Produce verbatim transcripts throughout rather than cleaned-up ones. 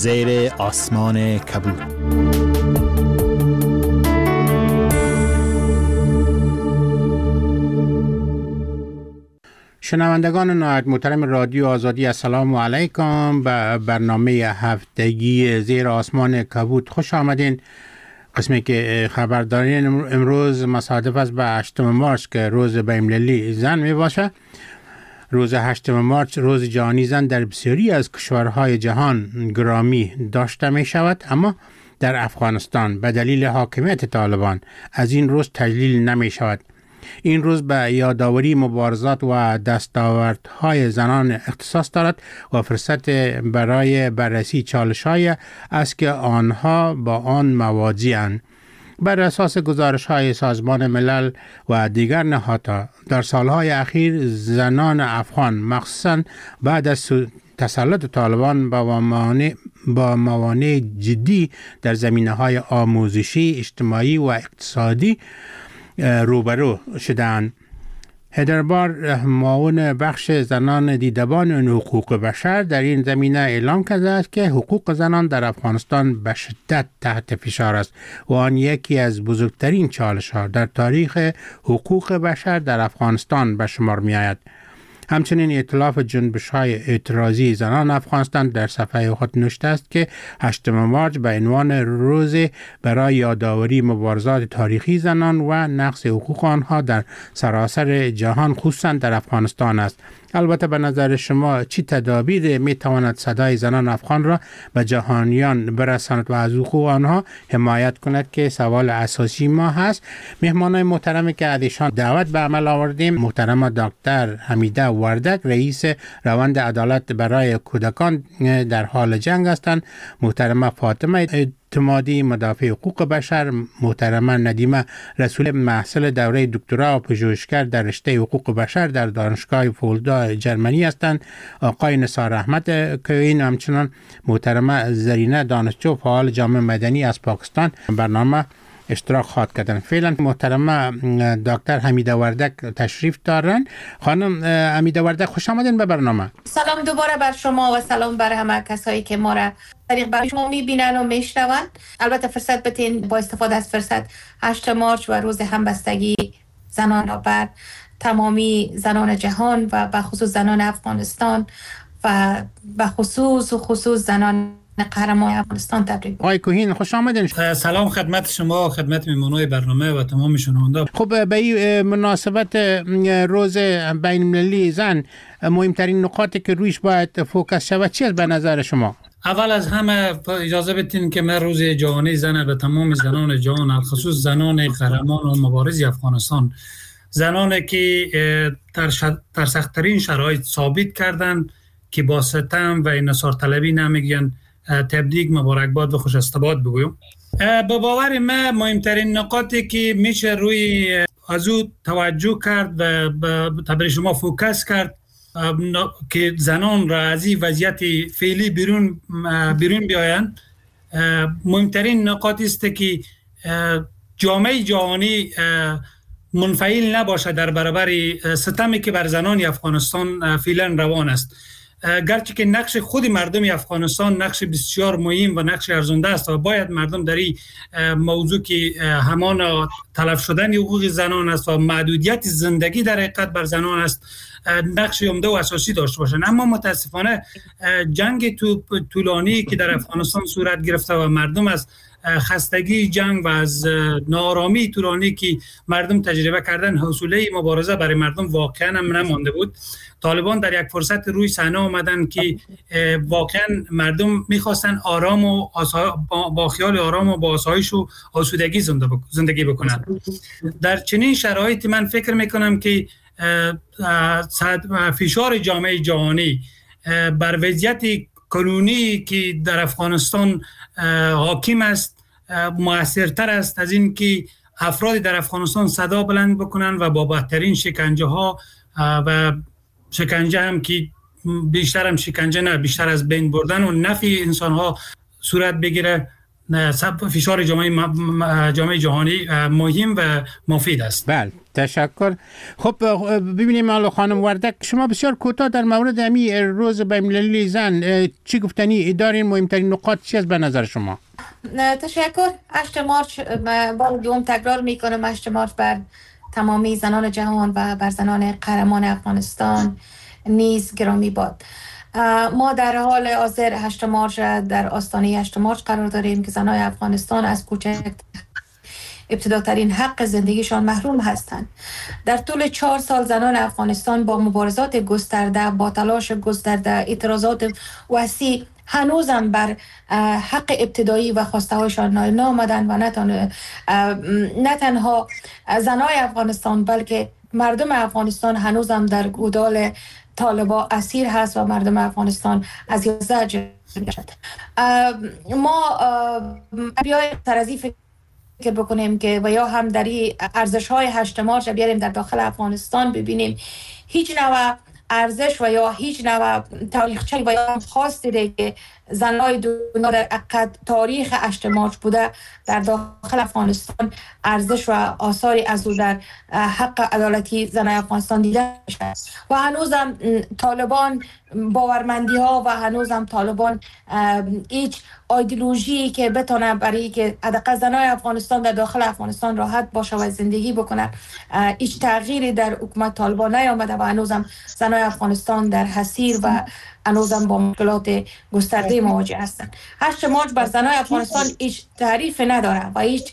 زیر آسمان کبود. شنوندگان نهایت محترم رادیو آزادی، السلام علیکم. به برنامه هفتگی زیر آسمان کبود خوش آمدین. قسمی که خبر دارین امروز مصادف است به هشتم مارس که روز بین‌المللی زن می باشه. روز هشتم مارس روز جهانی زن در بسیاری از کشورهای جهان گرامی داشته می شود، اما در افغانستان به دلیل حاکمیت طالبان از این روز تجلیل نمی شود. این روز به یادآوری مبارزات و دستاوردهای زنان اختصاص دارد و فرصت برای بررسی چالش‌های است که آنها با آن مواجه‌اند. بر اساس گزارش‌های سازمان ملل و دیگر نهادها در سالهای اخیر زنان افغان مخصوصاً بعد از تسلط طالبان با موانع با موانع جدی در زمینه‌های آموزشی، اجتماعی و اقتصادی روبرو شدند. هدربار معاون بخش زنان دیدبان حقوق بشر در این زمینه اعلام کرده است که حقوق زنان در افغانستان به شدت تحت فشار است و آن یکی از بزرگترین چالش‌ها در تاریخ حقوق بشر در افغانستان به شمار می‌آید. همچنین ائتلاف جنبش‌های اعتراضی زنان افغانستان در صفحه خود نوشته است که هشتم مارس به عنوان روز برای یادآوری مبارزات تاریخی زنان و نقض حقوق آنها در سراسر جهان خصوصا در افغانستان است. البته به نظر شما چی تدابیر می تواند صدای زنان افغان را به جهانیان برساند و از حقوق آنها حمایت کند که سوال اساسی ما هست. مهمانان محترمی که از ایشان دعوت به عمل آوردیم، محترم دکتر حمیده وردک، رئیس روند عدالت برای کودکان در حال جنگ هستند، محترم فاطمه اعتمادی مدافع حقوق بشر، محترم ندیمه رسول محصل دوره دکترا و پژوهشگر در رشته حقوق بشر در دانشگاه فولدا جرمنی هستند، آقای نثار احمد کوین، همچنان محترم زرینه دانشجو فعال جامعه مدنی از پاکستان برنامه اشتراک خواهد کردن. فعلا محترم دکتر حمیده وردک تشریف دارن. خانم حمیده وردک خوش آمدین به برنامه. سلام دوباره بر شما و سلام بر همه کسایی که ما را طریق بر شما میبینن و میشنون. البته فرصت بتین با استفاده از فرصت هشتم مارس و روز همبستگی زنان را بر تمامی زنان جهان و به خصوص زنان افغانستان و به خصوص و خصوص زنان قهرمان افغانستان تبریک. آقای کوهین خوش آمدین. سلام خدمت شما، خدمت میهمانان برنامه و تمام شنونده. خب به این مناسبت روز بین المللی زن مهمترین نقاطی که رویش باید فوکس شود چیه به نظر شما؟ اول از همه اجازه بدین که من روز جهانی زن به تمام زنان جهان، خصوص زنان قهرمان و مبارز افغانستان، زنانی که در سخت‌ترین شرایط ثابت کردند که با ستم و انحصار طلبی نمیگن، تبریک، مبارکباد و خوش استباد بگویم. به باور من مهمترین نقاطی که میشه روی از او توجه کرد و به تبریک شما فوکس کرد که زنان را از این وضعیت فعلی بیرون بیرون بیایند، مهمترین نقاطی است که جامعه جهانی منفعل نباشه در برابر ستمی که بر زنان افغانستان فعلا روان است. گرچه که نقش خود مردم افغانستان نقش بسیار مهم و نقش ارزنده است و باید مردم در این موضوع که همان تلف شدن حقوق زنان است و محدودیت زندگی در حقیقت بر زنان است نقش عمده و اساسی داشته باشند، اما متاسفانه جنگ طولانی که در افغانستان صورت گرفته و مردم از خستگی جنگ و از ناآرامی طولانی که مردم تجربه کردن حوصله مبارزه برای مردم واقعا هم نمانده بود. طالبان در یک فرصت روی صحنه آمدن که واقعا مردم میخواستن آرام و آسا... با خیال آرام و با آسایش و آسودگی زندگی بکنند. در چنین شرایطی من فکر میکنم که فشار جامعه جهانی بر وضعیت قانونی که در افغانستان حاکم است مؤثرتر است از این که افراد در افغانستان صدا بلند بکنن و با بدترین شکنجه ها و شکنجه هم که بیشتر هم شکنجه نه بیشتر از بین بردن و نفی انسان ها صورت بگیره فشار جامعه جامعه جهانی مهم و مفید است. بله تشکر. خب ببینیم حالا خانم وردک، شما بسیار کوتاه در مورد امی روز بین‌المللی زن چی گفتنی دارین؟ مهمترین نقاط چی است به نظر شما؟ تشکر. هشت مارچ بار دوم تکرار میکنم، هشت مارچ بر تمامی زنان جهان و بر زنان قهرمان افغانستان نیز گرامی باد. ما در حال حاضر هشت مارچ در آستانه هشت مارچ قرار داریم که زنان افغانستان از کوچک ابتداترین حق زندگیشان محروم هستند. در طول چهار سال زنان افغانستان با مبارزات گسترده، با تلاش گسترده، اعتراضات وسیع هنوزم بر حق ابتدایی و خواسته هایشان نائل نآمدند و نه نه تنها زنای افغانستان بلکه مردم افغانستان هنوزم در گودال طالبا اسیر هست و مردم افغانستان از یازده جلوه شد. ما بیایم سر از این فکر بکنیم که و یا هم در این ارزش های هشت مارچ بیاریم در داخل افغانستان ببینیم هیچ نوع ارزش و یا هیچ نوع تاریخچه و یا خاص دیده که زنای دنیا در عقد تاریخ هشت مارچ بوده در داخل افغانستان ارزش و آثاری از او در حق عدالتی زنای افغانستان دیده شده و هنوزم طالبان باورمندی ها و هنوزم طالبان هیچ ایدئولوژی که بتونه برای که حداقل زنای افغانستان در داخل افغانستان راحت باشه و زندگی بکنه هیچ تغییری در حکومت طالبان نیامده و هنوزم زنای افغانستان در حصیر و هنوزم با مشکلات گسترده مواجه هستند. هشت مارچ بر زنای افغانستان هیچ تعریف نداره و هیچ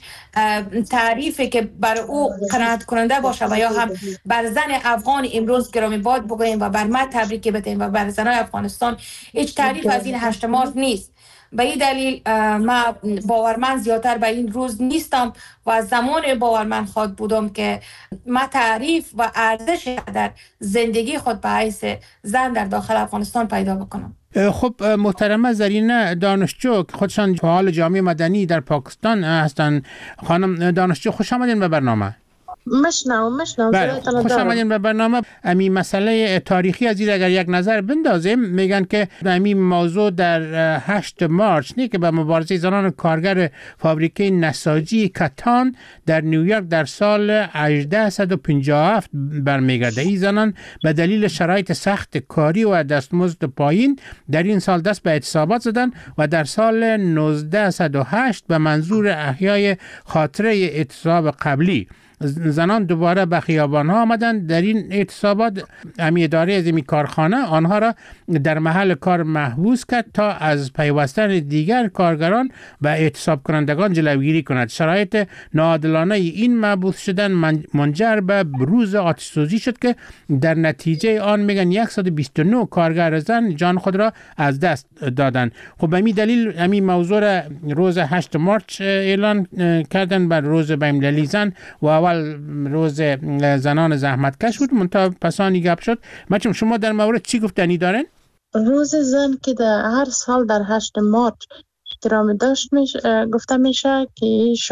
تعریفی که بر او قناعت کننده باشه و یا هم بر زن افغان امروز گرامی باد بگوییم و بر من تبریک بتیم و بر زنای افغانستان هیچ تعریف از این هشت مارچ نیست. به این دلیل ما باورمند زیادتر به این روز نیستم و زمان باورمند خود بودم که ما تعریف و ارزش در زندگی خود به حیث زن در داخل افغانستان پیدا بکنم. خب محترمه زرینه دانشجو خودشان فعال جامعه مدنی در پاکستان هستند. خانم دانشجو خوش آمدین به برنامه. مشنوم مشنوم بله. خوش آمدین به برنامه. امی مسئله تاریخی از این اگر یک نظر بندازیم میگن که امی موضوع در هشت مارچ نه که به مبارزه زنان کارگر فابریکه نساجی کتان در نیویورک در سال هجده و پنجاه و هفت برمیگرده. این زنان به دلیل شرایط سخت کاری و دستمزد پایین در این سال دست به اعتصابات زدن و در سال نوزده و هشت به منظور احیای خاطره اعتصاب قبلی زنان دوباره به خیابان ها آمدند. در این اعتصابات امی اداره از این کارخانه آنها را در محل کار محبوس کرد تا از پیوستن دیگر کارگران و اعتصاب کنندگان جلوگیری کند. شرایط ناعادلانه این محبوس شدن منجر به روز آتش سوزی شد که در نتیجه آن میگن صد و بیست و نه کارگر زن جان خود را از دست دادند. خب به این دلیل امی موضوع روز هشت مارچ اعلان کردن بر روز بین‌المللی زن و اول روز زنان زحمتکش بود منتها پسانی گپ شد. بچه‌م شما در مورد چی گفتنی دارین؟ روز زن که در هر سال در هشت مارچ احترام داشت میشه گفته میشه که ایش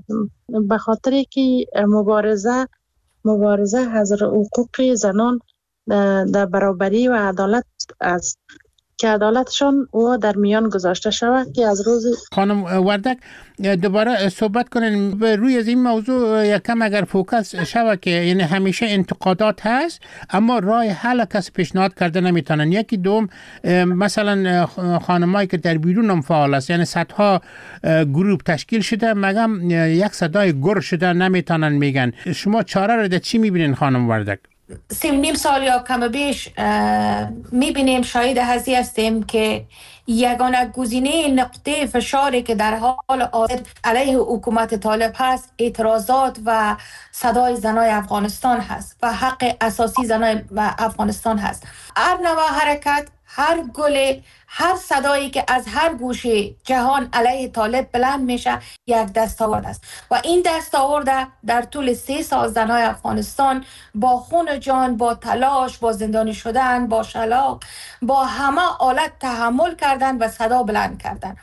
به خاطر که مبارزه مبارزه از حقوق زنان در برابری و عدالت است که عدالتشان او در میان گذاشته شود که از روز خانم وردک دوباره صحبت کنین به روی از این موضوع یکم اگر فوکس شود که یعنی همیشه انتقادات هست اما راه حل کسی پیشنهاد کرده نمیتونن. یکی دوم مثلا خانمایی که در بیرون هم فعال است یعنی صدها گروه تشکیل شده مگم یک صدای گر شده نمیتونن میگن. شما چاره رو در چی میبینین خانم وردک؟ سیم نیم سال یا کم بیش میبینیم شاهد هستی هستیم که یگانه گزینه نقطه فشاری که در حال حاضر علیه حکومت طالب هست اعتراضات و صدای زنای افغانستان هست و حق اساسی زنای افغانستان هست. هر نوع حرکت، هر گل، هر صدایی که از هر گوشه جهان علیه طالب بلند میشه یک دستاورد است و این دستاورد در طول سه سال زنای افغانستان با خون جان، با تلاش، با زندانی شدن، با شلاق، با همه حالت تحمل کردن و صدا بلند کردن.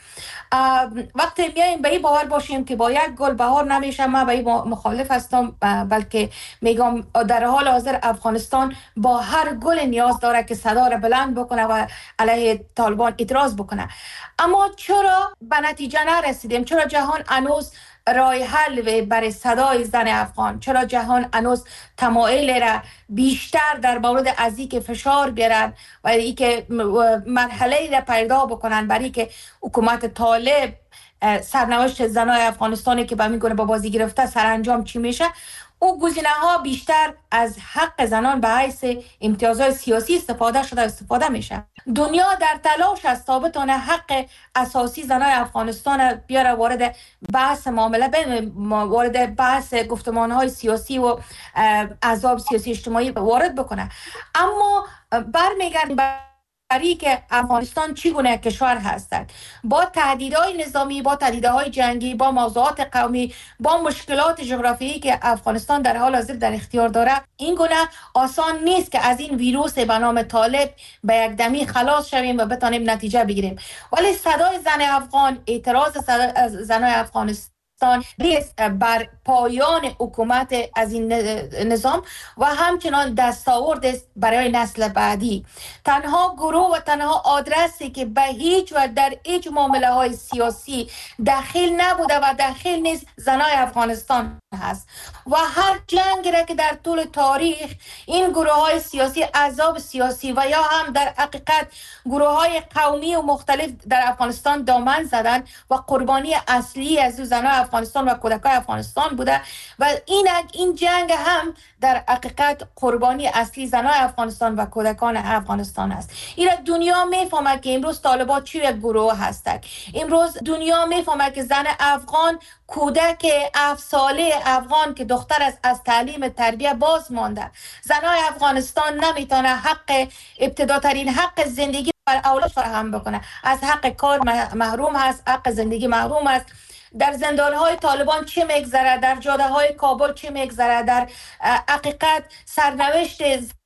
وقتی میایم به این باور باشیم که با یک گل بهار نمیشه، من به این مخالف هستم، بلکه میگم در حال حاضر افغانستان با هر گل نیاز داره که صدا را بلند بکنه و علیه طالب طالبان اعتراض بکنه. اما چرا به نتیجه نرسیدیم؟ چرا جهان هنوز راه حل برای صدای زن افغان؟ چرا جهان هنوز تمایل را بیشتر در مورد از اینکه فشار بیارن و اینکه مرحله را پیدا بکنن برای که حکومت طالب سرنوشت زنای افغانستانی که به می گونه با بازی گرفته سرانجام چی میشه؟ او گزینه ها بیشتر از حق زنان به حیث امتیازهای سیاسی استفاده شده استفاده میشه. دنیا در تلاش است تا بتونه حق اساسی زنای افغانستان بیاره وارد بحث معامله بین وارد بحث گفتمان های سیاسی و احزاب سیاسی اجتماعی وارد بکنه. اما برمیگردیم برای که افغانستان چگونه کشور هستند، با تهدیدهای نظامی، با تهدیدهای جنگی، با موضوعات قومی، با مشکلات جغرافیایی که افغانستان در حال حاضر در اختیار داره، این گونه آسان نیست که از این ویروس به نام طالب به یک دمی خلاص شویم و بتانیم نتیجه بگیریم. ولی صدای زن افغان، اعتراض زنای افغانستان بر پایان حکومت از این نظام و همچنان دستاورد است برای نسل بعدی. تنها گروه و تنها آدرسی که به هیچ و در هیچ معامله های سیاسی داخل نبوده و داخل نیست زنای افغانستان هست و هر جنگ را که در طول تاریخ این گروه های سیاسی، احزاب سیاسی و یا هم در حقیقت گروه های قومی و مختلف در افغانستان دامن زدن و قربانی اصلی از زنای افغانستان و کودکان افغانستان بوده و این این جنگ هم در حقیقت قربانی اصلی زنای افغانستان و کودکان افغانستان است. این دنیا میفهمه که امروز طالبان چی یک گروه هستند. امروز دنیا میفهمه که زن افغان، کودک هفت ساله افغان که دختر است، از تعلیم تربیه باز مانده. زنای افغانستان نمیتونه حق ابتداترین حق زندگی بر اولاد فراهم بکنه. از حق کار محروم هست، حق زندگی محروم است. در زندان‌های طالبان چه میگذره، در جاده‌های کابل چه میگذره، در حقیقت سرنوشت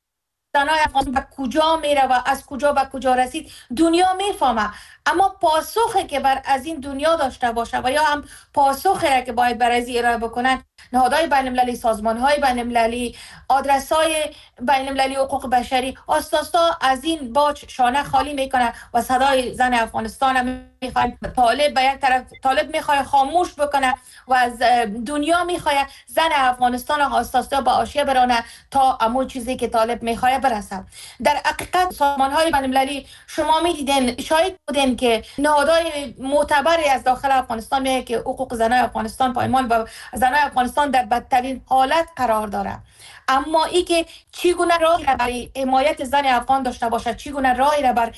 زنای افغان به کجا میره و از کجا به کجا رسید دنیا میفهمه. اما پاسخی که بر از این دنیا داشته باشه و یا هم پاسخی را که باید برای از ارائه بکنن نهادهای بین المللی، سازمان‌های بین المللی، آدرس‌های بین المللی حقوق بشری آستاستا از این باج شانه خالی میکنه و صدای زن افغانستان هم میخواد طالب به یک طرف طالب میخواد خاموش بکنه و از دنیا میخواد زن افغانستان آستاستا به حاشیه برانه تا همون چیزی که طالب میخواد برسه. در حقیقت سازمان‌های بین المللی شما میدیدین، شاید بودین که نهادهای معتبری از داخل افغانستان میگه که حقوق زنای افغانستان پایمال و زنای افغانستان در بدترین حالت قرار داره. اما ای که چگونه راهی را برای حمایت زن افغان داشته باشه، چگونه راهی را بر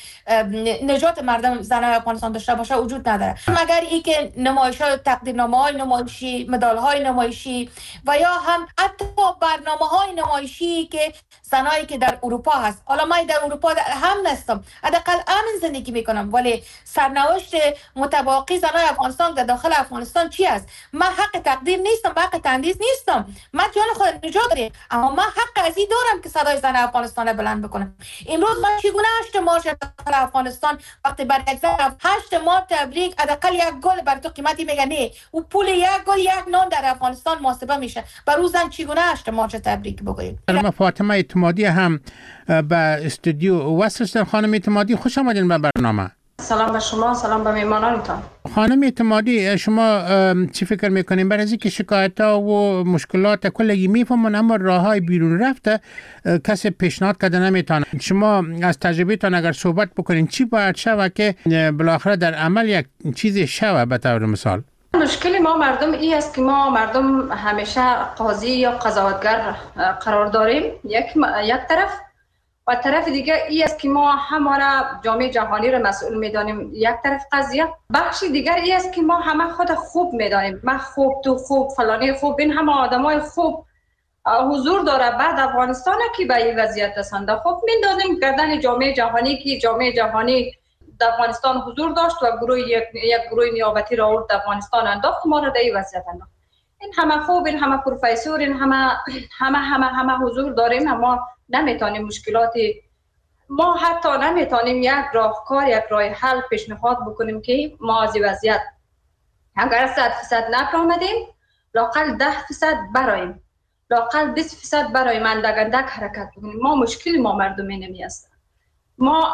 نجات مردم زنای افغانستان داشته باشه وجود نداره، مگر ای که نمایش‌های تقدیرنامه‌های نمایشی، مدال‌های نمایشی و یا هم حتی برنامه‌های نمایشی که زنایی که در اروپا هست. حالا من در اروپا هم نستم، حداقل امن زندگی میکنم، ولی سرنوشت متباقی زنای افغانستان در داخل افغانستان چی است؟ من حق تقدیر نیستم، حق تندیس نیستم، من جان خود نجات دارم، اما من حق از این دارم که صدای زن افغانستان بلند بکنم. امروز من چگونه هشت مارچ داخل افغانستان وقتی بر یک زن هشت مارچ تبریک حداقل یک گل بر تو قیمتی میگه نه و پول یک گل یک نان در افغانستان محاسبه میشه، بر روز زن چگونه هشت مارچ تبریک بگوییم. خانم فاطمه اعتمادی هم به استودیو وصل. خانم اعتمادی خوش آمدین به برنامه. سلام به شما، سلام به میهمانانتان. خانم اعتمادی، شما چی فکر میکنین برای اینکه شکایت ها و مشکلات کلگی میفهمن اما راه های بیرون رفته کسی پیشنهاد کرده نمیتونه؟ شما از تجربه تان اگر صحبت بکنین چی باید شود که بالاخره در عمل یک چیزی شود؟ به طور مثال مشکل ما مردم این است که ما مردم همیشه قاضی یا قضاوتگر قرار داریم یک یک طرف، و طرف دیگه این است که ما همه جامعه جهانی را مسئول میدانیم. یک طرف قضیه، بخش دیگر این است که ما همه خود خوب میدانیم، من خوب، تو خوب، فلانی خوب، این همه آدمای خوب حضور داره بعد افغانستان که به این وضعیت رسنده. خوب میدانیم گردن جامعه جهانی که جامعه جهانی در افغانستان حضور داشت و گروه یک, یک گروه نیابتی را آورد افغانستان انداخت، ما را در این وضعیت انداخت. این همه خوب، این همه پروفسور، این همه همه همه همه حضور داریم، اما نمیتونیم مشکلاتی، ما حتی نمیتونیم یک راهکار، یک راه حل پیشنهاد بکنیم که ما از وضعیت اگر صد فیصد نپرامدیم لاقل ده فیصد برایم، لاقل بیست فیصد برایم، اندک اندک حرکت بکنیم. ما مشکل ما مردمی نمی است. ما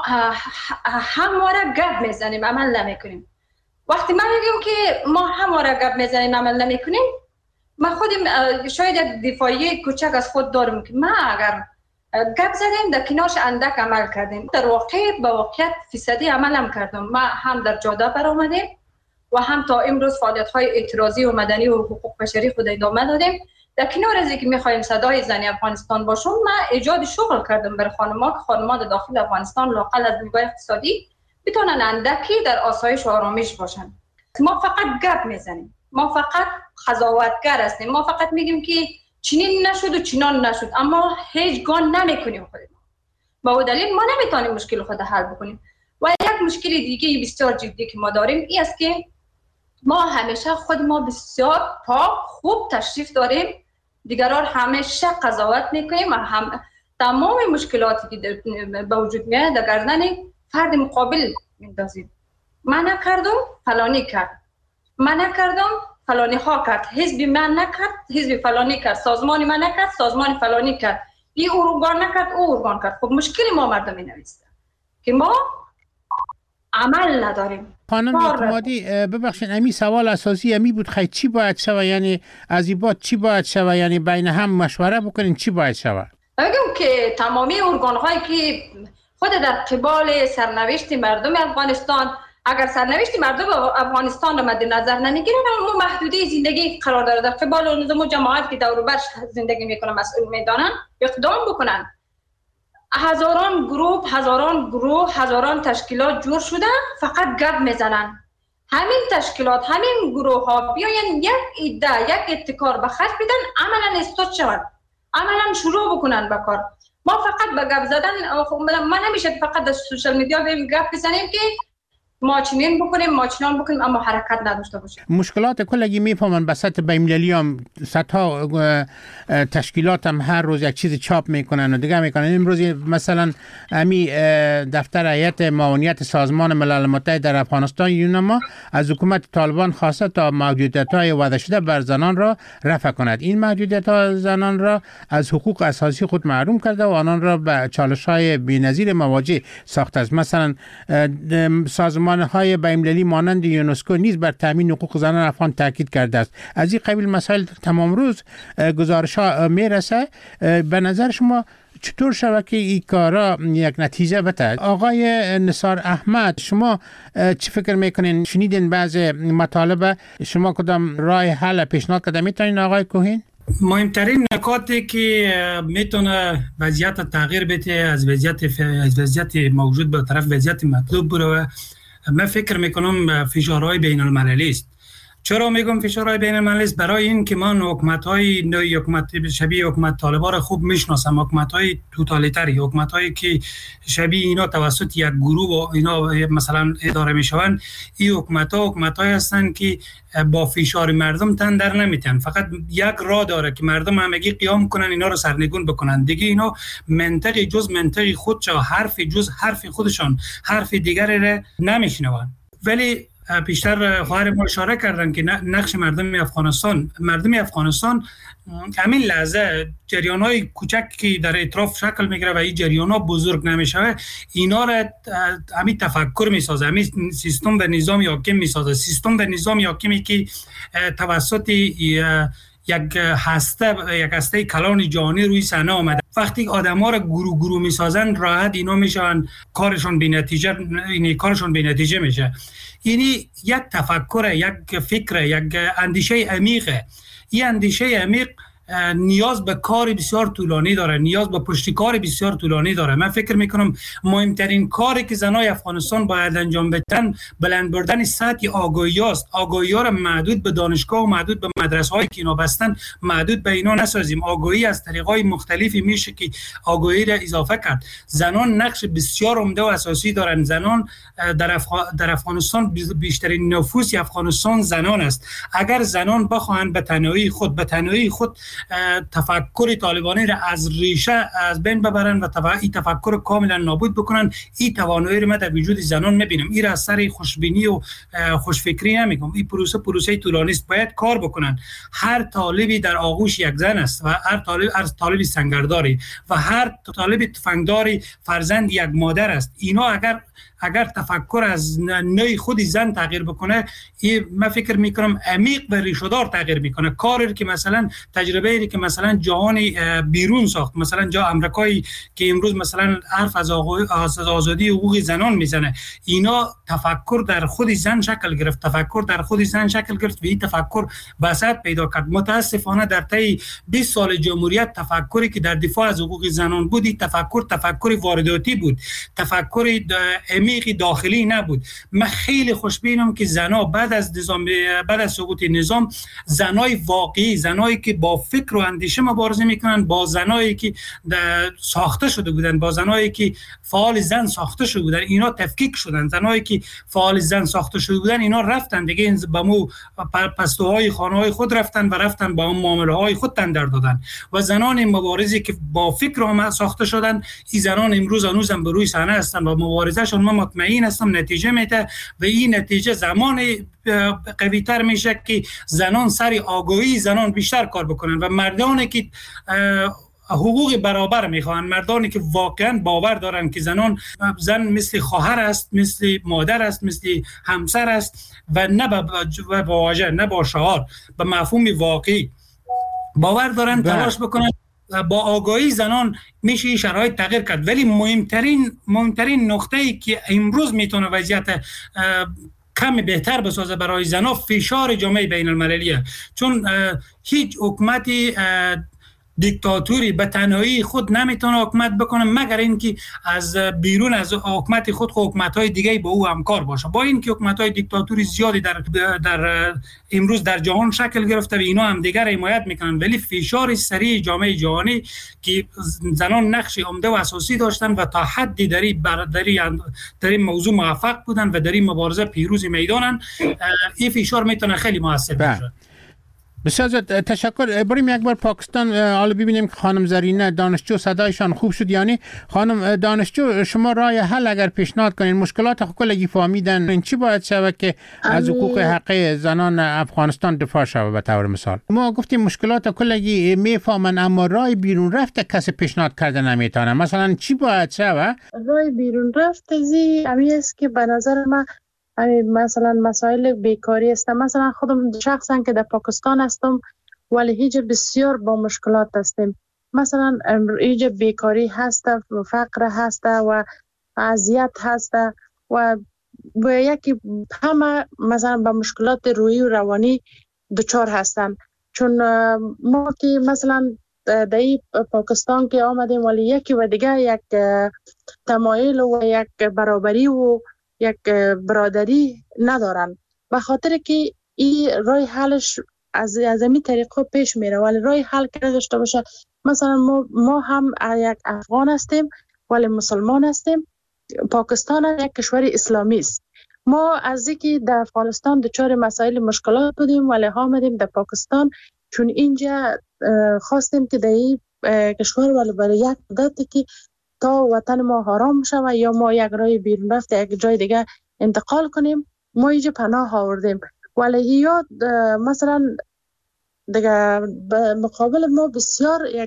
همواره گپ میزنیم عمل نمیکنیم. وقتی من میگم که ما همواره گپ میزنیم عمل نمیکنیم، من خودم شاید یک دفاعی کوچک از خود دارم که ما اگر گپ زدیم در کنارش اندک عمل کردیم، در واقع با واقعیت فیصدی عمل هم کردم. ما هم در جاده برآمدیم و هم تا امروز فعالیت های اعتراضی و مدنی و حقوق بشری خود ادامه دادیم. در کنار از اینکه میخوایم صدای زنی افغانستان باشم، ما ایجاد شغل کردم برای خانم‌ها که خانم‌ها داخل افغانستان لااقل از نگاه اقتصادی بتونن اندکی در آسایش و آرامش باشن. ما فقط گپ میزنیم، ما فقط قضاوتگر هستیم، ما فقط میگیم که چنین نشد و چنان نشد، اما هیچ گام نمیکنیم خودمون. با اون دلیل ما نمیتونیم مشکل خود حل بکنیم. و یک مشکل دیگه بسیار جدی که ما داریم این است که ما همیشه خود ما بسیار پاک خوب تشریف داریم، دیگران همیشه قضاوت میکنیم و هم تمام مشکلاتی که به وجود میاد در گردن فرد مقابل میندازیم. من نکردم فلانی کرد، من نکردم فلانی ها کرد، حزب من نکرد حزب فلانی کرد، سازمان من نکرد سازمان فلانی کرد، این ارگان نکرد او ارگان کرد. خب مشکل ما مردم نویسته که ما عمل نداریم. خانم اعتمادی ببخشید، امی سوال اساسی امی بود، خیلی چی باید شود؟ یعنی از این بعد چی باید شود؟ یعنی بین هم مشوره بکنین چی باید شود؟ بگم که تمامی ارگان هایی که خود در قبال سرنوشت مردم افغانستان، اگر سرنوشت مردم افغانستان را مد نظر نمیگیرن، اما محدوده زندگی قرار داره، در قبال نظام و جماعت که دور و بر زندگی میکنن مسئول میدانن اقدام بکنن. هزاران گروه، هزاران گروه، هزاران تشکیلات جور شده فقط گپ میزنن. همین تشکیلات، همین گروه ها بیاین یک ایده، یک ابتکار به خرج بدن، عملا استارت شود، عملا شروع بکنن به کار. ما فقط به گپ زدن، ما نمیشه فقط در سوشال میدیا بریم گپ بزنیم که ما چنین بکنیم ما چنان بکنیم اما حرکت نداشته باشیم. مشکلات کلگی میفهمن به سطح بین‌المللی هم صدها تشکیلات هم هر روز یک چیز چاپ میکنن و دیگه میکنن. امروز مثلا امی دفتر هیئت معاونیت سازمان ملل متحد در افغانستان یونما از حکومت طالبان خواسته تا محدودیت‌های وضع شده بر زنان را رفع کند. این محدودیت‌ها زنان را از حقوق اساسی خود محروم کرده و آنان را به چالش‌های بی‌نظیر مواجه ساخته است. مثلا سازمان های بین‌المللی مانند یونسکو نیز بر تامین حقوق زنان افغان تاکید کرده است. از این قبیل مسائل تمام روز گزارش ها میرسه. به نظر شما چطور شود که این کارا یک نتیجه بده؟ آقای نثار احمد، شما چی فکر میکنین؟ شنیدین بعض مطالب، شما کدام راه حل پیشنهاد کرده میتونین آقای کوهین؟ مهمترین نکاتی که میتونه وضعیت تغییر بده از وضعیت از وضعیت موجود به طرف وضعیت مطلوب بره، من فکر میکنم فشارهای بین المللی است. چرا میگم فشارهای بین المللی است؟ برای این که من حکومت‌های نوعی حکومت شبیه حکومت طالبان خوب میشناسم، حکومت‌های توتالیتری، حکومت‌هایی که شبیه اینا توسط یک گروه و اینا مثلا اداره میشوند. این حکومت‌ها حکومت‌هایی هستند که با فشار مردم تن در نمیتن. فقط یک راه داره که مردم همگی قیام کنن اینا رو سرنگون بکنن. دیگه اینا منطقی جز منطقی خودشون، حرف جز حرف خودشان، حرف دیگری را نمیشنون. ولی پیشتر خواهر ما اشاره کردن که نقش مردم افغانستان مردم افغانستان همین لحظه جریان‌های کوچک که در اطراف شکل میگیره و این جریان‌ها بزرگ نمیشه، اینا را همین تفکر میسازه، همین سیستم و نظام حاکم میسازه، سیستم و نظام حاکمی که توسط یک هسته یک هسته کلان جهانی روی صحنه آمده. وقتی آدم‌ها را گروه گروه میسازن، راحت اینا میشن کارشون بی‌نتیجه، یعنی کارشون بی‌نتیجه میشه. یعنی یک تفکر، یک فکر، یک اندیشه عمیقه. این اندیشه عمیق نیاز به کار بسیار طولانی داره، نیاز به پشتکار بسیار طولانی داره. من فکر میکنم مهمترین کاری که زنای افغانستان باید انجام بدن بلند بردن سطح آگاهی است. آگاهی ها را محدود به دانشگاه و محدود به مدرسه هایی که اینا بستن محدود به اینا نسازیم. آگاهی از طریق های مختلفی میشه که آگاهی را اضافه کرد. زنان نقش بسیار عمده و اساسی دارن. زنان در, افغ... در افغانستان بیشترین نفوس افغانستان زنان است. اگر زنان بخواهند به تنهایی خود به تنهایی خود تفکر طالبانی را از ریشه از بین ببرن و این تفکر کاملا نابود بکنن. این توانایی را من در وجود زنان میبینم. این را از سر خوشبینی و خوشفکری نمیگم. این پروسه پروسه طولانی است، باید کار بکنن. هر طالبی در آغوش یک زن است و هر طالب هر طالبی سنگرداری و هر طالب تفنگداری فرزند یک مادر است. اینا اگر اگر تفکر از نوع خود زن تغییر بکنه، این من فکر میکنم عمیق و ریشه‌دار تغییر میکنه. کاری که مثلا تجربه‌ای که مثلا جهان بیرون ساخت، مثلا جا امریکایی که امروز مثلا حرف از آزادی حقوق زنان میزنه، اینا تفکر در خود زن شکل گرفت، تفکر در خود زن شکل گرفت و این تفکر بساط پیدا کرد. متاسفانه در طی بیست سال جمهوریت تفکری که در دفاع از حقوق زنان بود، این تفکر تفکر وارداتی بود، تفکر عمیق داخلی نبود. من خیلی خوشبینم که زنا بعد از نظام بعد از سقوط نظام، زنای واقعی، زنایی که با فکر و اندیشه مبارزه میکنن، با زنایی که ساخته شده بودن، با زنایی که فعال زن ساخته شده بودن، اینا تفکیک شدن. زنایی که فعال زن ساخته شده بودن اینا رفتن دیگه به مو پستوهای خانه‌های خود رفتن و رفتن با اون معامله‌های خود تندر دادن. و زنان مبارزی که با فکر هم ساخته شدن، این زنان امروز هنوزم به روی صحنه هستن و مبارزه‌شون من مطمئن هستم نتیجه میده و این نتیجه زمان قوی‌تر میشه که زنان سر آگاهی زنان بیشتر کار بکنن و مردانی که حقوق برابر میخوان، مردانی که واقعا باور دارن که زنان زن مثل خواهر است، مثل مادر است، مثل همسر است و نه با واژه، نه با شعار، به مفهوم واقعی باور دارن، تلاش بکنن. با آگاهی زنان میشه این شرایط تغییر کرد. ولی مهمترین مهمترین نقطه‌ای که امروز میتونه وضعیت کمی بهتر بسازه برای زنان، فشار جامعه بین المللیه. چون هیچ حکومتی دیکتاتوری به تنهایی خود نمیتونه حکومت بکنه مگر اینکه از بیرون از حکومت خود حکومت‌های دیگه با او همکار باشه. با اینکه حکومت‌های دیکتاتوری زیادی در در امروز در جهان شکل گرفته و اینا هم دیگر حمایت میکنن، ولی فشار سریع جامعه جهانی که زنان نقش عمده و اساسی داشتن و تا حدی در در این موضوع موفق بودن و در این مبارزه پیروز میدانن، این فشار میتونه خیلی موثر باشه. بسیار تشکر. بریم یک بار پاکستان، حالا ببینیم که خانم زرینه دانشجو صدایشان خوب شد. یعنی خانم دانشجو، شما راه حل اگر پیشنهاد کنین، مشکلات کلگی فهمیدن، این چی باید شود که از حقوق حقیقی زنان افغانستان دفاع شود؟ به طور مثال ما گفتیم مشکلات کلگی میفهمن اما راه بیرون رفته کسی پیشنهاد کرده نمیتونه. مثلا چی باید شود؟ راه بیرون رفته زی امی است که به نظر من مثلا مسائل بیکاری است. مثلا خودم شخصا که در پاکستان هستم ولی هیچ بسیار با مشکلات هستیم. مثلا هیچ بیکاری هست و فقر هست و اذیت هست و و یکی همه مثلا با مشکلات روحی و روانی دچار هستن. چون ما که مثلا در پاکستان که آمدیم ولی یکی و دیگه یک تمایل و یک برابری و یک برادری ندارن، به خاطر که این رای حلش از از این طریقه پیش میره. ولی رای حل که داشته باشه، مثلا ما, ما هم یک افغان هستیم ولی مسلمان هستیم، پاکستان هم یک کشور اسلامی است. ما از اینکه در افغانستان دچار مسائل مشکلات بودیم ولی آمدیم در پاکستان، چون اینجا خواستیم که در این کشور ولی برای یک مدتی که تا وطن ما حرام شود یا ما یک راه بیرون رفته یک جای دیگه انتقال کنیم، ما اینجا پناه آوردیم. ولی یا مثلا دیگه مقابل ما بسیار یک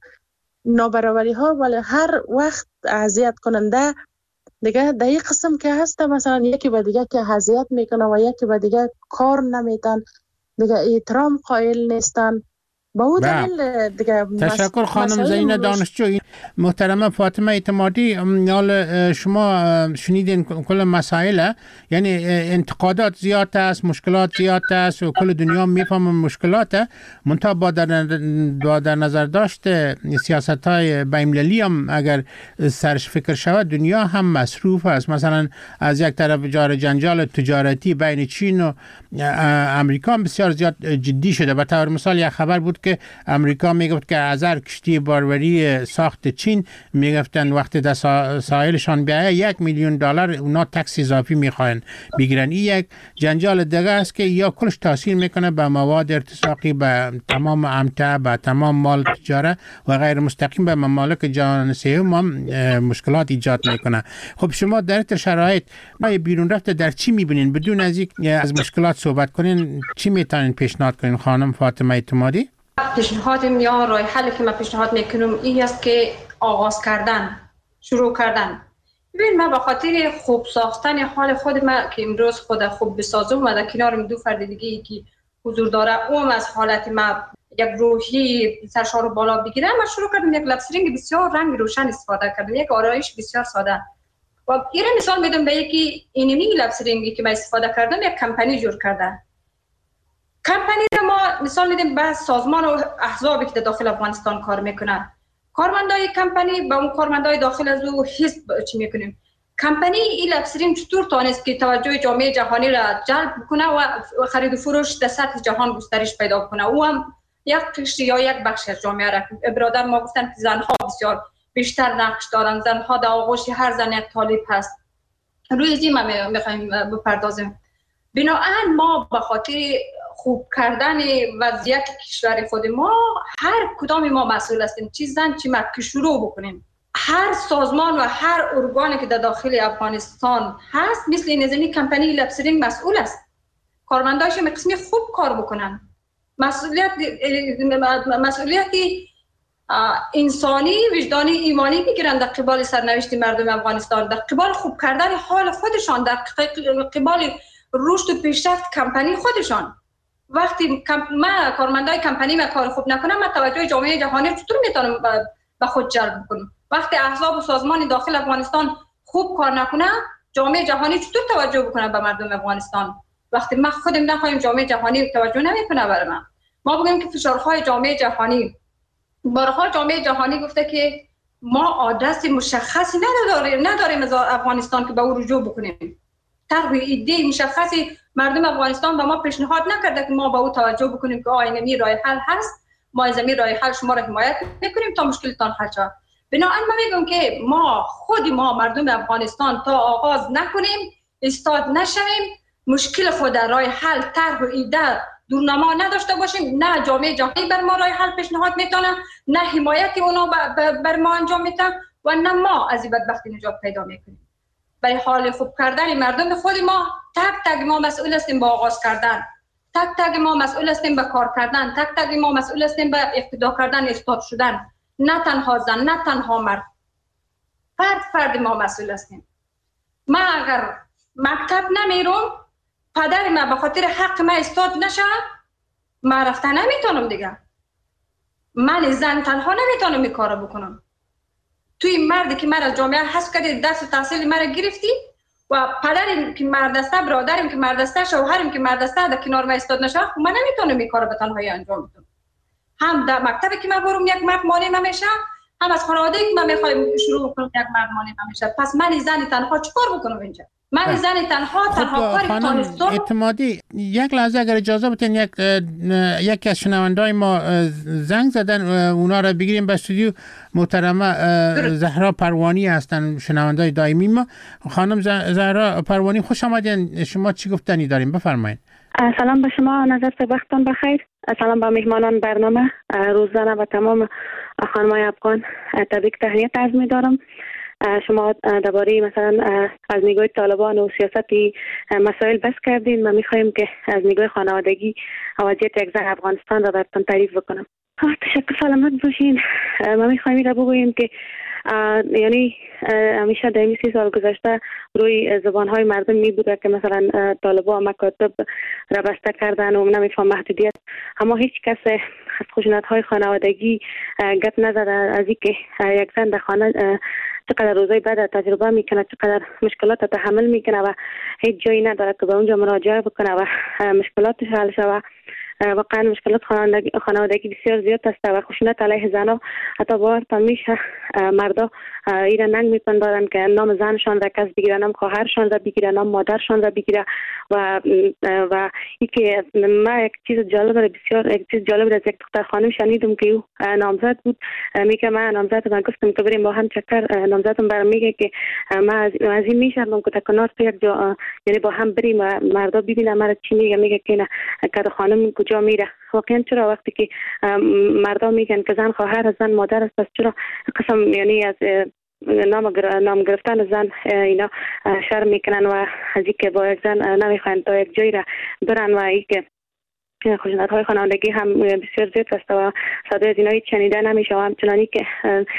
نابرابری ها ولی هر وقت اذیت کننده دیگه در این قسم که هست، مثلا یکی به دیگه که اذیت میکنه و یکی به دیگه کار نمیتن، دیگه احترام قائل نیستن. با او دلیل دیگه. تشکر خانم زینه دانشجو. محترمه فاطمه اعتمادی، حال شما شنیدین کل مسائل، یعنی انتقادات زیاد است، مشکلات زیاد است و کل دنیا میفهمه مشکلاته، منتها با در, با در نظر داشت سیاست های بین‌المللی هم اگر سرش فکر شود، دنیا هم مصروف است. مثلا از یک طرف جار جنجال تجارتی بین چین و امریکا بسیار زیاد جدی شده. به طور مثال یک خبر بود که امریکا میگفت که از هر کشتی باروری ساخت وقت چین میگفتن وقت در ساحلشان بیایه یک میلیون دلار اونا تکس اضافی میخواین بگیرن. این یک جنجال دیگه است که یا کلش تاثیر میکنه به مواد ارتزاقی، به تمام امتع، به تمام مال تجاره و غیر مستقیم به ممالک جهان سوم هم مشکلات ایجاد میکنه. خب شما در این شرایط ما بیرون رفته در چی میبینین؟ بدون از یک از مشکلات صحبت کنین چی میتونین پیشنهاد کنین خانم فاطمه اعتمادی؟ پیشنهاد یا راه حلی که من پیشنهاد میکنم این است که آغاز کردن، شروع کردن. ببین من به خاطر خوب ساختن حال خود من که امروز خود خوب بسازم و در کنارم دو فرد دیگه ای که حضور داره اون از حالت من یک روحی سرشار رو بالا بگیرم، من شروع کردم یک لپسرینگ بسیار رنگ روشن استفاده کردم، یک آرایش بسیار ساده. و این مثال میدم به یکی اینمی لپسرینگی که من استفاده کردم یک کمپانی جور کرده. کمپانی رو ما مثال میدیم به سازمان و احزابی که داخل افغانستان کار میکنه. کارمندای کمپانی با اون کارمندای داخل از او حزب چی میکنیم؟ کمپانی این لپسرینگ چطور تانست که توجه جامعه جهانی را جلب کنه و خرید و فروش در سطح جهان گسترش پیدا کنه. او هم یک قشر یا یک بخش از جامعه را برادر ما گفتن که زنها بسیار بیشتر نقش دارن، زنها در آغوش هر زن یک طالب هست. روی زی ما میخوایم بپردازیم. بنابراین ما به خاطر خوب کردن وضعیت کشور خود ما هر کدام ما مسئول هستیم، چی زن چی مرد که شروع بکنیم. هر سازمان و هر ارگانی که در داخل افغانستان هست مثل این نظامی کمپانی لپسرینگ مسئول است. کارمندایش هم قسمی خوب کار بکنن. مسئولیت مسئولیتی انسانی، وجدانی، ایمانی بگیرن در قبال سرنوشت مردم افغانستان، در قبال خوب کردن حال خودشان، در قبال رشد و پیشرفت کمپانی خودشان. وقتی ما کارمندای کمپانی ما کار خوب نکنم، من توجه جامعه جهانی چطور میتونم به خود جلب کنم؟ وقتی احزاب و سازمان داخل افغانستان خوب کار نکنه، جامعه جهانی چطور توجه بکنه به مردم افغانستان؟ وقتی ما خودم نخواهیم جامعه جهانی توجه نمیکنه برای من. ما بگیم که فشارهای جامعه جهانی، بارها جامعه جهانی گفته که ما آدرس مشخصی نداریم نداریم از افغانستان که به او رجوع بکنیم. طرح ایده مشخصی مردم افغانستان به ما پیشنهاد نکرده که ما به او توجه بکنیم که آینه راه حل هست، ما از این راه حل شما را حمایت میکنیم تا مشکلتان حل شود. بنابراین من میگم که ما خود ما مردم افغانستان تا آغاز نکنیم، استاد نشویم، مشکل خود در راه حل طرح و ایده دورنما نداشته باشیم، نه جامعه جهانی بر ما راه حل پیشنهاد میتونه، نه حمایت اونا بر ما انجام میتن و نه ما از این بدبختی نجات پیدا میکنیم. برای حال خوب کردن مردم خود ما تک تک ما مسئول هستیم با آغاز کردن، تک تک ما مسئول هستیم به کار کردن، تک تک ما مسئول هستیم به اقتدا کردن، استاد شدن. نه تنها زن، نه تنها مرد، فرد فرد ما مسئول هستیم. ما اگر مکتب نمیرم، پدر ما به خاطر حق ما استاد نشه، ما رفتن نمیتونم دیگه. من زن تنها نمیتونم این کارو بکنم. توی مردی که مرا از جامعه حذف کردی، درس و تحصیل مرا گرفتی و پدرم که مرد است، برادرم که مرد است، شوهرم که مرد است در کنار ما استاد نشه، من نمیتونم این کارو به تنهایی انجام بدم. هم در مکتبی که من برم یک مرد مانع نمیشه، هم از خانواده‌ای که من میخوایم شروع کنم یک مرد مانع نمیشه. پس من زن تنها چیکار بکنم اینجا؟ من زن تنها تنها کاری که تونستم. اعتمادی یک لحظه اگر اجازه بدین، یک یکی از شنوندای ما زنگ زدن، اونا را بگیریم به استودیو. محترمه زهرا پروانی هستن، شنوندای دائمی ما. خانم زهرا پروانی خوش آمدین. شما چی گفتنی داریم؟ بفرمایید. سلام به شما، نظر وقتتان بخیر. سلام به مهمانان برنامه روزانه و تمام خانمای افغان. تبریک تهنیت عرض می‌دارم. شما درباره مثلا از نگاه طالبان و سیاستی مسائل بحث کردین. ما می‌خوایم که از نگاه خانوادگی وضعیت یک زن افغانستان را براتون تعریف بکنم. تشکر، سلامت باشین. ما می‌خوایم را بگوییم که یعنی همیشه در این سی سال گذشته روی زبانهای مردم می بوده که مثلا طالبان مکاتب را بسته کردن و نمیفهم محدودیت، اما هیچ کس از خشونت‌های خانوادگی گپ نزده از اینکه یک زن در خانه چقدر روزای بعد تجربه میکنه، چقدر مشکلات تحمل میکنه و هیچ جایی نداره که به اونجا مراجعه بکنه و مشکلاتش حل شود. واقعا مشکلات خانوادگی بسیار زیاد است و خشونت علیه زنها حتی باورتان میشه مردا ایران ننگ میپندارن که نام زنشان را کس بگیره، نام خواهرشان را بگیره، نام مادرشان را بگیره و و اینکه من یک چیز جالب بسیار یک چیز جالب از یک دختر خانم شنیدم که او نامزد بود. میگه من نامزد من گفتم که بریم با هم چکر. نامزدم برام میگه که من از از این میشم که تکنار تو یک جا یعنی با هم بریم و مردا ببینم مرا چی میگه. میگه که نه که خانم کجا میره. واقعا چرا وقتی که مردا میگن که زن خواهر زن مادر است، پس چرا قسم یعنی از نام نام گرفتن زن اینا شرم میکنن و از اینکه با یک زن نمیخوان تا یک جایی را برن و اینکه خشونت‌های خانوادگی هم بسیار زیاد است و صدای از اینا هیچ شنیده نمیشه و همچنانی که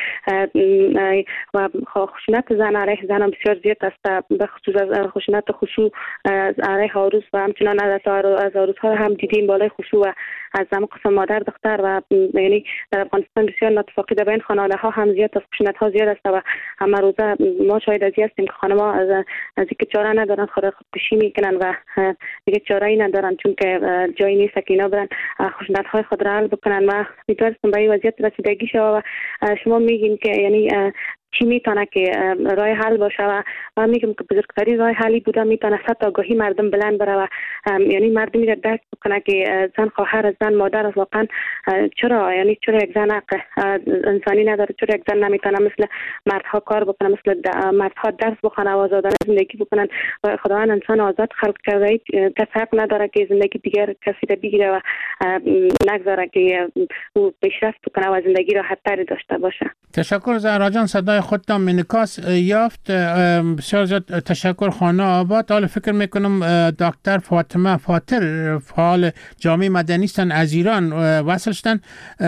و خشونت زن علیه زن هم بسیار زیاد است، به خصوص از خشونت خصوص علیه عروس و همچنان از عروس‌ها هم دیدیم بالای خصوص و از هم قسم مادر دختر و یعنی در افغانستان بسیار ناتفاقی در بین خانواده‌ها هم زیاد است، خشونت‌ها زیاد است و همه روزه ما شاهد از هستیم که خانم‌ها از از اینکه چاره ندارن خود خودکشی میکنن و دیگه چاره‌ای ندارن چون که جایی نیست که اینا برن خشونت‌های خود را حل بکنن و میتونستم به این وضعیت رسیدگی شود و شما میگین که یعنی چی میتونه که راه حل باشه و من میگم که بزرگترین راه حلی بوده میتونه صد آگاهی مردم بلند بره و یعنی مردمی را درک بکنه که زن خواهر زن مادر است. واقعا چرا یعنی چرا یک زن حق انسانی نداره؟ چرا یک زن نمیتونه مثل مردها کار بکنه، مثل مردها درس بخونه و آزادانه زندگی بکنن و خداوند انسان آزاد خلق کرده، کسی حق نداره که زندگی دیگر کسی را بگیره و نگذاره که او پیشرفت بکنه و زندگی راحت‌تری داشته باشه. تشکر زهرا جان، صدای خودتان انعکاس یافت. بسیار زیاد تشکر خانه آباد. حالا فکر میکنم دکتر فاطمه فاطر فعال جامعه مدنی هستن از ایران وصل شدن.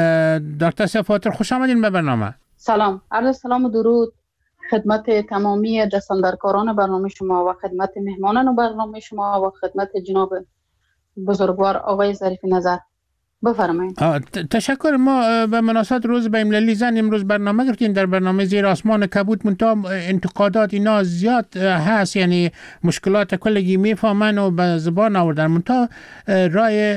دکتر فاطر خوش آمدین به برنامه. سلام، عرض سلام و درود خدمت تمامی دستاندرکاران برنامه شما و خدمت مهمانان برنامه شما و خدمت جناب بزرگوار آقای ظریف نظر. بفرمایید. تشکر. ما به مناسبت روز بین‌المللی زن امروز برنامه گرفتیم در برنامه زیر آسمان کبود، منتها انتقادات اینا زیاد هست، یعنی مشکلات کلگی میفهمن و به زبان آوردن، منتها رای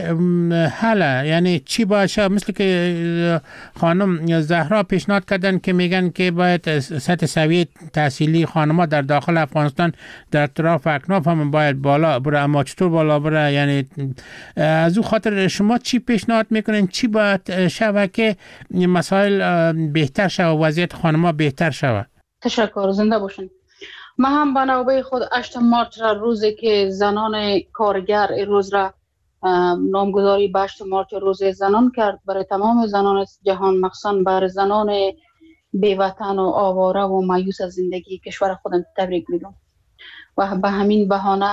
حل یعنی چی باشه؟ مثل که خانم زهرا پیشنهاد کردن که میگن که باید سطح سویه تحصیلی خانم‌ها در داخل افغانستان در اطراف اکناف هم باید بالا بره، اما چطور بالا بره؟ یعنی از او خاطر شما چی پیشنهاد میکنین چی باید شود که مسائل بهتر شود، وضعیت خانم‌ها بهتر شود؟ تشکر، زنده باشین. ما هم به نوبه خود هشت مارچ را روزی که زنان کارگر روز را نامگذاری به هشت مارچ روز زنان کرد برای تمام زنان جهان، مخصوصا برای زنان بی‌وطن و آواره و مایوس از زندگی کشور خودم تبریک میگم و به همین بهانه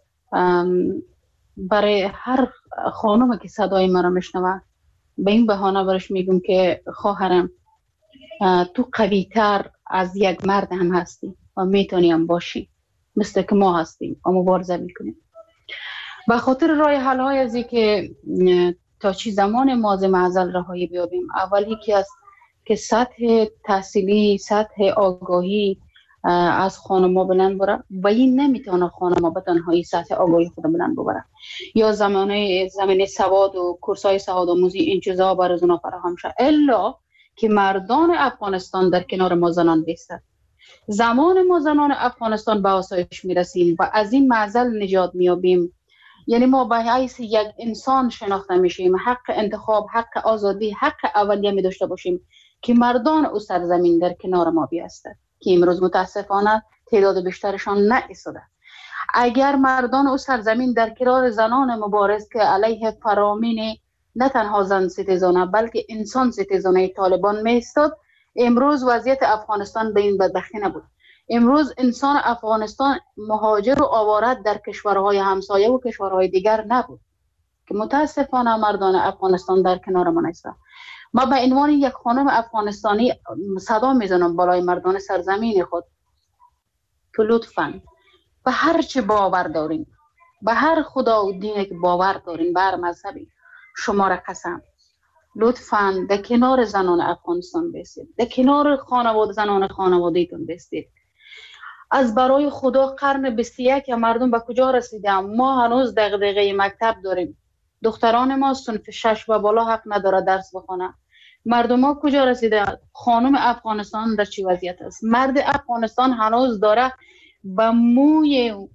برای هر خانم که صدای مرا میشنوه به این بهانه برش میگم که خواهرم تو قوی تر از یک مرد هم هستی و میتونی هم باشی مثل که ما هستیم و مبارزه میکنیم. به خاطر راه حل های ازی که تا چی زمان مازه معزل رهایی بیابیم، اول یکی از که سطح تحصیلی، سطح آگاهی از خانم‌ها بلند بره و این نمیتونه خانم‌ها به تنهایی سطح آگاهی خود بلند ببره یا زمانه زمینه سواد و کورس‌های سواد آموزی این چیزا برای زنها فراهم شه، الا که مردان افغانستان در کنار ما زنان بیستند. زمان ما زنان افغانستان به آسایش میرسیم و از این معضل نجات میابیم، یعنی ما به حیث یک انسان شناخته میشیم، حق انتخاب، حق آزادی، حق اولیه می داشته باشیم که مردان او سرزمین در کنار ما بیستند که امروز متاسفانه تعداد بیشترشان نایستاده. اگر مردان او سرزمین در کنار زنان مبارز که علیه فرامین نه تنها زن ستیزانه بلکه انسان ستیزانه طالبان می ایستاد، امروز وضعیت افغانستان به این بدبختی نبود. امروز انسان افغانستان مهاجر و آواره در کشورهای همسایه و کشورهای دیگر نبود که متاسفانه مردان افغانستان در کنار ما نیستند. ما به عنوان یک خانم افغانستانی صدا میزنم بالای مردان سرزمین خود که لطفاً به هر چه باور دارین، به هر خدا و دینی که باور دارین، به هر مذهبی، شما را قسم لطفاً در کنار زنان افغانستان بستید، در کنار خانواده زنان خانواده‌تون بستید. از برای خدا قرن بیست و یک مردم به کجا رسیدیم؟ ما هنوز دغدغه مکتب داریم. دختران ما صنف شش و بالا حق نداره درس بخونه. مردم ما کجا رسیده؟ خانم افغانستان در چی وضعیت است؟ مرد افغانستان هنوز داره به موی